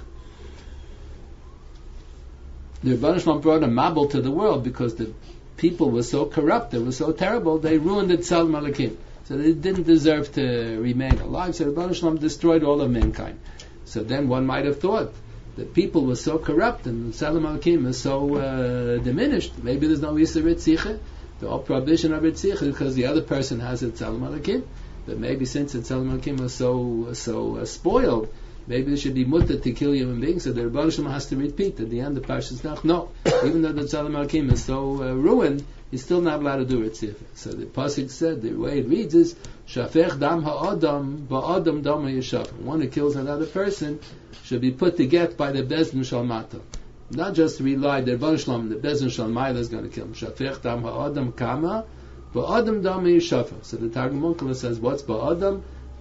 the Rebbeinu Shalom brought a mabul to the world because the people were so corrupt, they were so terrible, they ruined the Tzal Malakim. So they didn't deserve to remain alive. So the Rebbeinu Shalom destroyed all of mankind. So then one might have thought that people were so corrupt and the Tzal Malakim was so diminished. Maybe there's no Yisur Ritzicha, the whole prohibition of Ritzicha, because the other person has a Tzal Malakim. But maybe since the Tzal Malakim was so spoiled, maybe there should be mutter to kill human beings. So the Rebbeinu Shalom has to repeat at the end of Parshas Noach. No, even though the Tzal Malakim is so ruined, he's still not allowed to do Ritzicha. So the pasuk said, the way it reads is Shafech dam ha'adam ba'adam dam ha'yeshaf. One who kills another person should be put to death by the Bezdin Shalmata. Not just rely the Rebbeinu Shalom, the Bezdin Shalmata is going to kill him. Shafech dam ha'adam kama. Ba'adam dam yishafa. So the Targum Onkelos says, what's ba'adam?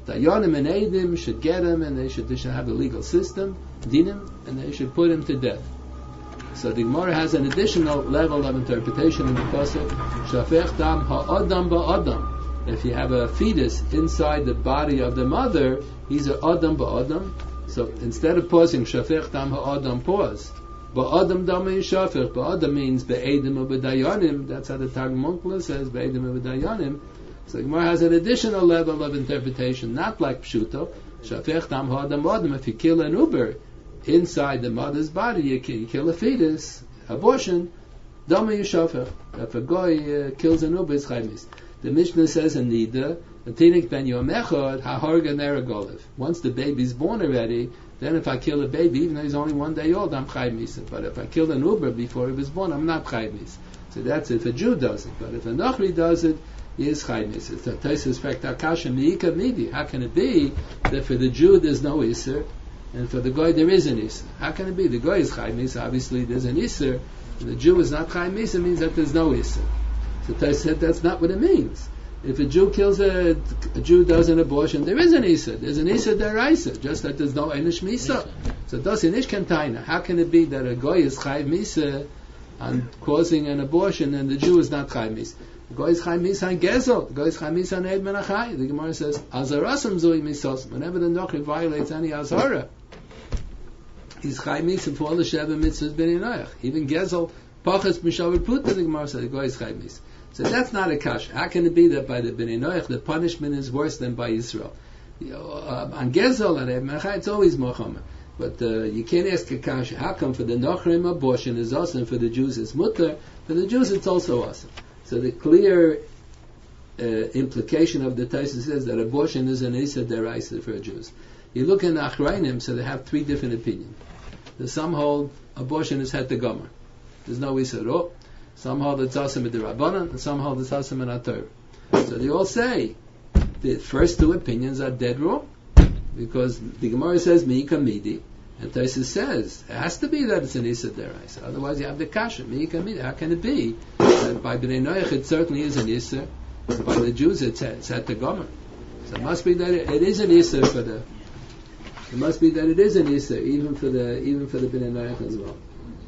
Dayanim and Eidim should get him, and they should have a legal system, dinim, and they should put him to death. So the Gemara has an additional level of interpretation in the pasuk, Shafech dam ha'adam ba'adam. If you have a fetus inside the body of the mother, he's a adam ba'adam. So instead of pausing Shafech dam ha'adam, pause. Ba'adam dam shafech. Ba'adam means be'edim or be'dayanim. That's how the Targum Onkelos says, be'edim or be'dayanim. So the Gemara has an additional level of interpretation, not like Pshuto. Shafech dam ha'adam ba'adam. If you kill an uber inside the mother's body, you kill a fetus, abortion, dam shafech. If a guy kills an uber, it's chaymis. The Mishnah says in Nida, Tinik ben Yom Echad, ha'harga neragoliv. Once the baby's born already, then if I kill a baby, even though he's only 1 day old, I'm chayv misa. But if I kill an uber before he was born, I'm not chayv misa. So that's if a Jew does it. But if a Nochri does it, he is chayv misa. So Taisus Fekta Kasha Miika Midi. How can it be that for the Jew there's no Isser, and for the Goy there is an Isser? How can it be? The Goy is chayv misa, obviously there's an Isser, and the Jew is not chayv misa, means that there's no Isser. So Tais said that's not what it means. If a Jew kills a Jew does an abortion, there is an Isa. There's an Isa deraisa, just that there's no Einish Misa. So das in Ishkantaina. How can it be that a Goy is Chayv Misa on causing an abortion and the Jew is not Chayv Misa? The Goy is Chayv Misa on Gezel. The Goy is Chayv Misa on Eid Menachai. The Gemara says, Azarasam Zui Misos. Whenever the Nochri violates any Azara, he's Chayv Misa for all the Sheva Mitzvahs Ben Yinoach. Even Gezel, Pachas Mishavar Puta, the Gemara says, the Goy is Chayv Misa. So that's not a kasha. How can it be that by the Bnei Noach the punishment is worse than by Yisrael? On Gezel and Eid Menachai it's always Mohammed. But you can't ask a kasha. How come for the Nochrim abortion is awesome, for the Jews it's mutter, for the Jews it's also awesome? So the clear implication of the Taisus says that abortion is an Isa deraisa for Jews. You look in the Achrayim, so they have 3 different opinions. Some hold abortion is het the gomer. There's no Isa at all. Some hold it's awesome in the Rabbanan, and some hold it's awesome in the Torah. So they all say the first 2 opinions are dead wrong, because the Gemara says Miika Midi, and Taisus says it has to be that it's an Isa deraisa. Otherwise, you have the kasha Miika Midi. How can it be that by Bnei Noach it certainly is an Isa, but by the Jews it's at the Gomer? So it must be that it is an Isa for the. It must be that it is an Isa even for the Bnei Noach as well.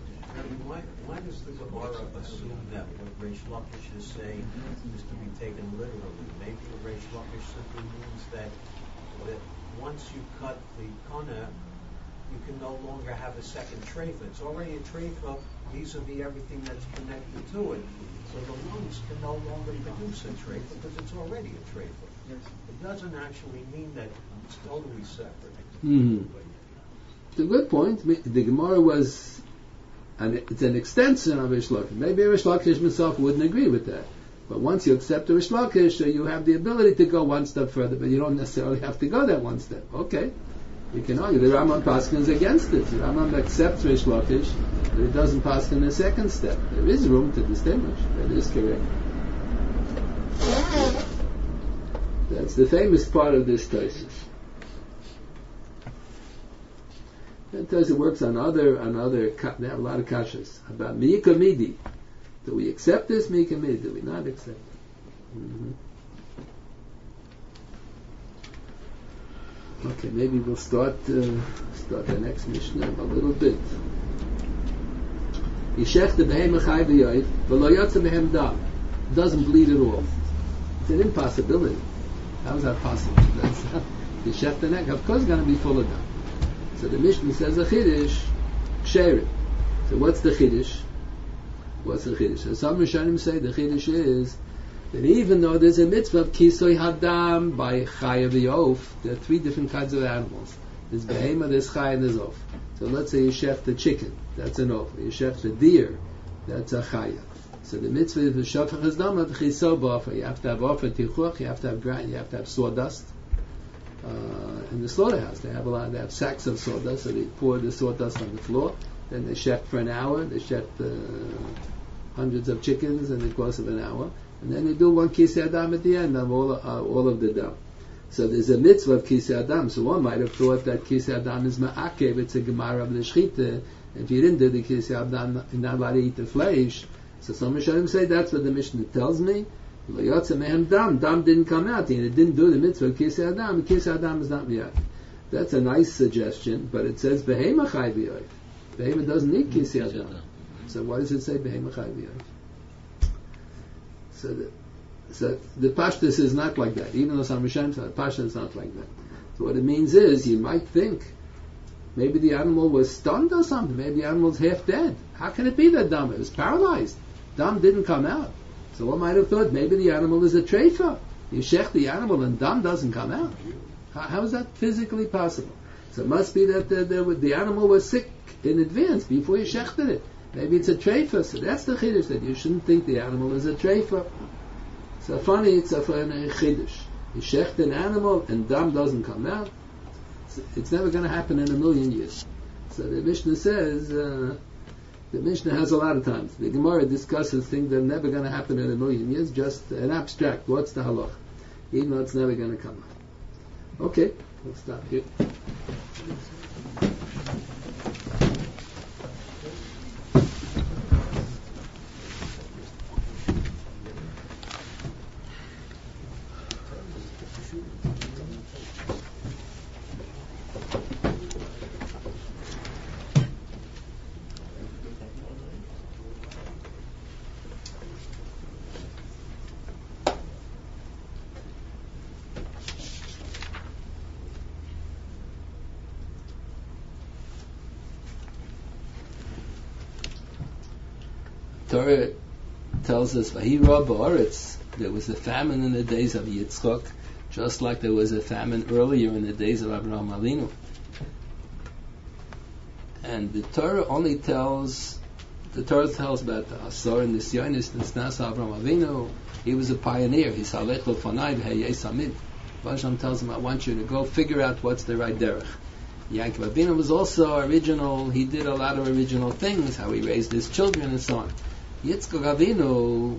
Why does the Gemara assume that what Reish Lakish is saying is to be taken literally? Maybe Reish Lakish simply means that once you cut the kana, you can no longer have a second treifa. It's already a treifa vis-a-vis everything that's connected to it. So the lungs can no longer produce a treifa because it's already a treifa. It doesn't actually mean that it's totally separate. Mm-hmm. It's a good point. The Gemara was. And it's an extension of Reish Lakish. Maybe Reish Lakish himself wouldn't agree with that. But once you accept the Reish Lakish, you have the ability to go one step further, but you don't necessarily have to go that one step. Okay. You can argue. The Rambam paskins against it. The Rambam accepts Reish Lakish, but it doesn't paskin the second step. There is room to distinguish. That is correct. That's the famous part of this thesis. It tells it works on other. They have a lot of kashas about Miika Midi. Do we accept this Miika Midi? Do we not accept it? Mm-hmm. Okay, maybe we'll start the next Mishnah a little bit. Yishech the behem achai v'yoyf v'lo yotze behem dam. Doesn't bleed at all. It's an impossibility. How is that possible? Yishech the neck, of course, is going to be full of dam. So the Mishnah says a chiddush, ksherim. So what's the chiddush? What's the chiddush? So some Rishonim say the chiddush is that even though there's a mitzvah of kisoy hadam by chaya v'yof, there are 3 different kinds of animals. There's behema, there's chaya, and there's of. So let's say you chef the chicken, that's an of. You chef the deer, that's a chaya. So the mitzvah is the shafach hadam at chiso b'ofer. You have to have ofer tichuach, you have to have grind, you have to have sawdust. In the slaughterhouse, they have sacks of sawdust, so they pour the sawdust on the floor, then they chef for an hour, they chef hundreds of chickens in the course of an hour, and then they do 1 kisei adam at the end of all of the dam. So there's a mitzvah of kisei adam, so one might have thought that kisei adam is ma'akev, it's a gemara of the shchita. If you didn't do the kisei adam, you're not allowed to eat the flesh. So some Rishonim say that's what the Mishnah tells me, Dam didn't come out, and it didn't do the mitzvah of Kisei Adam. Kisei Adam is not miyad. That's a nice suggestion, but it says Behema Chai B'yoif. Behema doesn't need Kisei Adam. So why does it say Behema Chai B'yoif? So the Pashtus is not like that. Even though some Rishonim say Pashtus is not like that. So what it means is, you might think maybe the animal was stunned or something. Maybe the animal's half dead. How can it be that Dam? It was paralyzed. Dam didn't come out. So one might have thought maybe the animal is a treifa. You shech the animal and Dam doesn't come out. How is that physically possible? So it must be that the animal was sick in advance before you shechted it. Maybe it's a treifa. So that's the chiddush, that you shouldn't think the animal is a treifa. So funny, it's a chiddush. You shecht an animal and Dam doesn't come out. It's never going to happen in a million years. So the Mishnah says, the Mishnah has a lot of times. The Gemara discusses things that are never going to happen in a million years, just an abstract. What's the halach? Even though it's never going to come out. Okay, we'll stop here. Torah tells us, "Vayira ba'aretz." There was a famine in the days of Yitzchak, just like there was a famine earlier in the days of Abraham Avinu. And the Torah tells about the Asor and the Sionis, the Snas Abraham Avinu. He was a pioneer. He's halech l'fanai v'heyei samid. Hashem tells him, "I want you to go figure out what's the right derech." Yaakov Avinu was also original. He did a lot of original things, how he raised his children and so on. Yitzchak Avinu,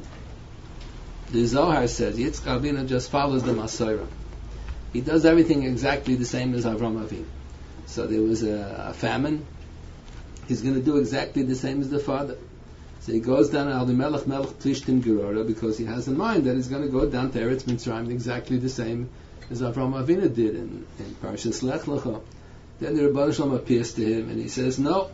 the Zohar says, Yitzchak Avinu just follows the Masorah. He does everything exactly the same as Avraham Avinu. So there was a famine. He's going to do exactly the same as the father. So he goes down to Melech Plishtim Gerora because he has in mind that he's going to go down to Eretz Mitzrayim exactly the same as Avraham Avinu did in Parshas Lech Lecha. Then the Rebbeinu Shalom appears to him and he says, "No,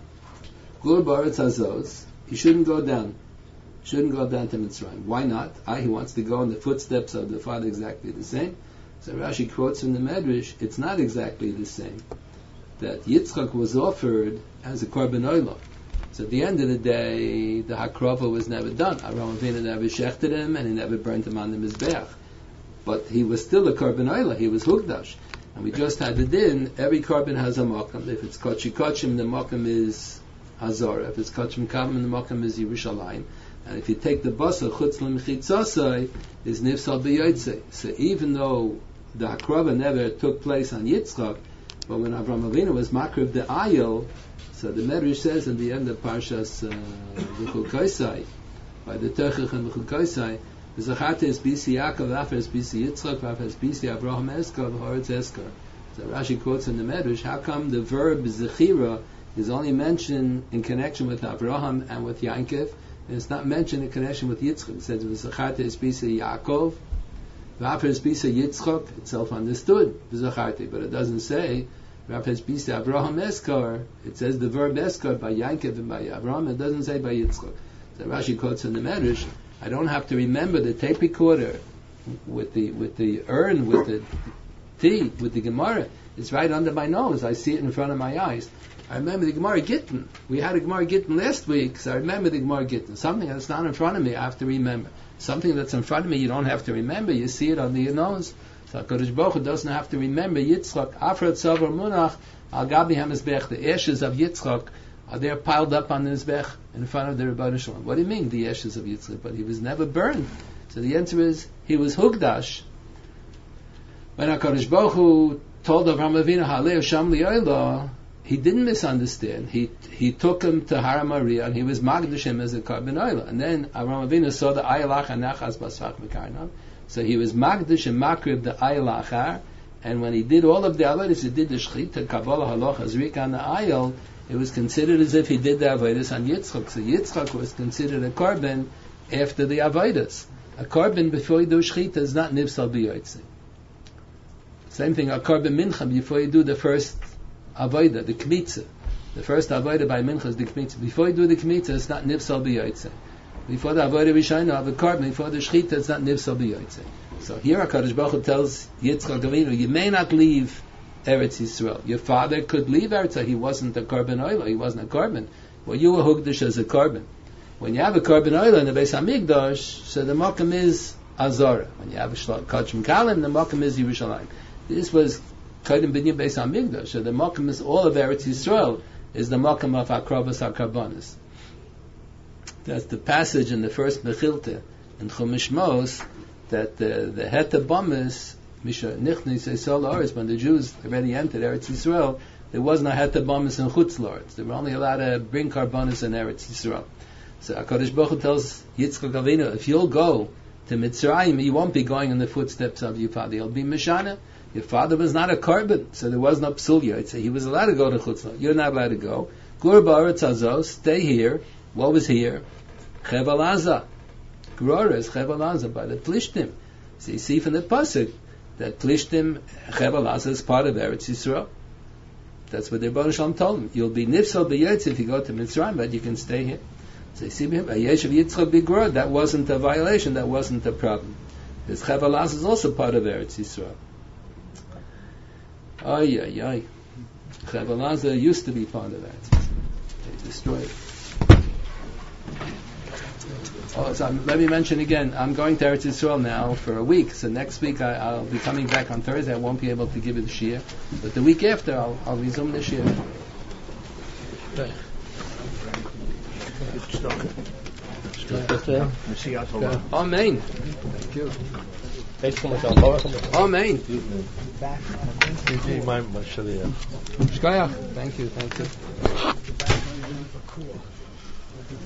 Gur Baretz Hazos, he shouldn't go down. Shouldn't go down to Mitzrayim. Why not? He wants to go in the footsteps of the father exactly the same." So Rashi quotes from the Medrash, it's not exactly the same. That Yitzchak was offered as a korban olah. So at the end of the day, the hakrova was never done. Avraham Avinu never shechted him and he never burnt him on the Mizbeach. But he was still a korban olah. He was hugdash. And we just had the din, every korban has a makam. If it's kochi kochim, the makam is Hazor. If it's kochim kamim, the makam is Yerushalayim. And if you take the basar, chutz l'mechitzasai, is nifsal b'yotzei. So even though the hakrava never took place on Yitzchak, but when Avraham Avinu was makriv the ayil, so the Medrash says in the end of Parshas V'chukaisai, by the Terchich and V'chukaisai, V'zacharta es bisi Yaakov, v'afar es bisi Yitzchak, v'afar es bisi Avraham Eskar, v'horetz Eskar. So Rashi quotes in the Medrash, how come the verb zechira is only mentioned in connection with Avraham and with Yaakov, and it's not mentioned in connection with Yitzchak? It says V'zacharta es bisi Yaakov, v'afar es bisi Yitzchak. It's self-understood, V'zacharta, but it doesn't say V'afar es bisi Avraham Eskar. It says the verb Eskar by Yaakov and by Avraham. It doesn't say by Yitzchak. So Rashi quotes in the Medrash, I don't have to remember the tape recorder with the urn, with the tea, with the Gemara. It's right under my nose. I see it in front of my eyes. I remember the Gemara Gittin. We had a Gemara Gittin last week, so I remember the Gemara Gittin. Something that's not in front of me, I have to remember. Something that's in front of me, you don't have to remember. You see it under your nose. So HaKadosh Baruch Hu doesn't have to remember Yitzchak. Afrat Savar Munach Al Gabi HaMizbech. The ashes of Yitzchak are there piled up on the Mizbech in front of the Rebbeinu Shalom. What do you mean, the ashes of Yitzchak? But he was never burned. So the answer is, he was hugdash. When HaKadosh Baruch Hu told Avraham Avinu, Halei Sham Li'olah, he didn't misunderstand. He took him to Har Maria and he was magdish him as a korban olah. And then Avraham Avinu saw the ayalach anachas basfach mekarnav. So he was magdish and makrib the ayalachar. And when he did all of the avodas, he did the shchita, kabbalah, halacha, zrik on the ayal, it was considered as if he did the avodas on Yitzchak. So Yitzchak was considered a korban after the avodas. A korban before you do shechita is not nifsal b'yotzei. Same thing, a korban mincha before you do the first avodah, the kmitza. The first avodah by mincha is the kmitza. Before you do the kmitza, it's not nifsal b'yotzei. Before the avodah rishayna of a korban, before the shechita, it's not nifsal b'yotzei. So here HaKadosh Baruch Hu tells Yitzchak Avinu, you may not leave Eretz Yisrael. Your father could leave Eretz Yisrael. He wasn't a korban oila. He wasn't a korban. Well, you were hukdash as a korban. When you have a korban oila in the Beis Hamikdash, so the makom is Azara. When you have a kachim kalim, the makom is Yerushalayim. This was Kodim Binyan Beis Hamikdash. So the makom is all of Eretz Yisrael is the makom of Akravas HaKarbanis. That's the passage in the first Mechilta in Chumash Mos that the Heta Bamis Misha Nichni Seisol Oris, when the Jews already entered Eretz Yisrael, there was no Heta Bamis in Chutz Lords. They were only allowed to bring Karbanis in Eretz Yisrael. So HaKadosh Baruch Hu tells Yitzchak Avinu, if you'll go to Mitzrayim, you won't be going in the footsteps of your father. You'll be Mishana. Your father was not a korban, so there was no psulya. I'd say he was allowed to go to Chutz Lords. You're not allowed to go. Gur ba'aretz hazos, stay here. What was here? Chevel Aza. Grora is Chevel Aza by the Plishtim. So you see from the pasuk that Plishtim, Chevel Aza is part of Eretz Yisrael. That's what the Rebbeinu Shalom told him. You'll be nifsal b'yetz if you go to Mitzrayim, but you can stay here. So you see him, Yeshiv Yitzchak Bigrod, that wasn't a violation, that wasn't a problem. Because Chevel Aza is also part of Eretz Yisrael. Ay, ay, ay. Chevel Aza used to be part of that. They destroyed it. Oh, so let me mention again, I'm going to Eretz Yisrael now for a week, so next week I'll be coming back on Thursday. I won't be able to give you the shiur, but the week after I'll resume the shiur. Amen. Thank you. Amen. Thank you.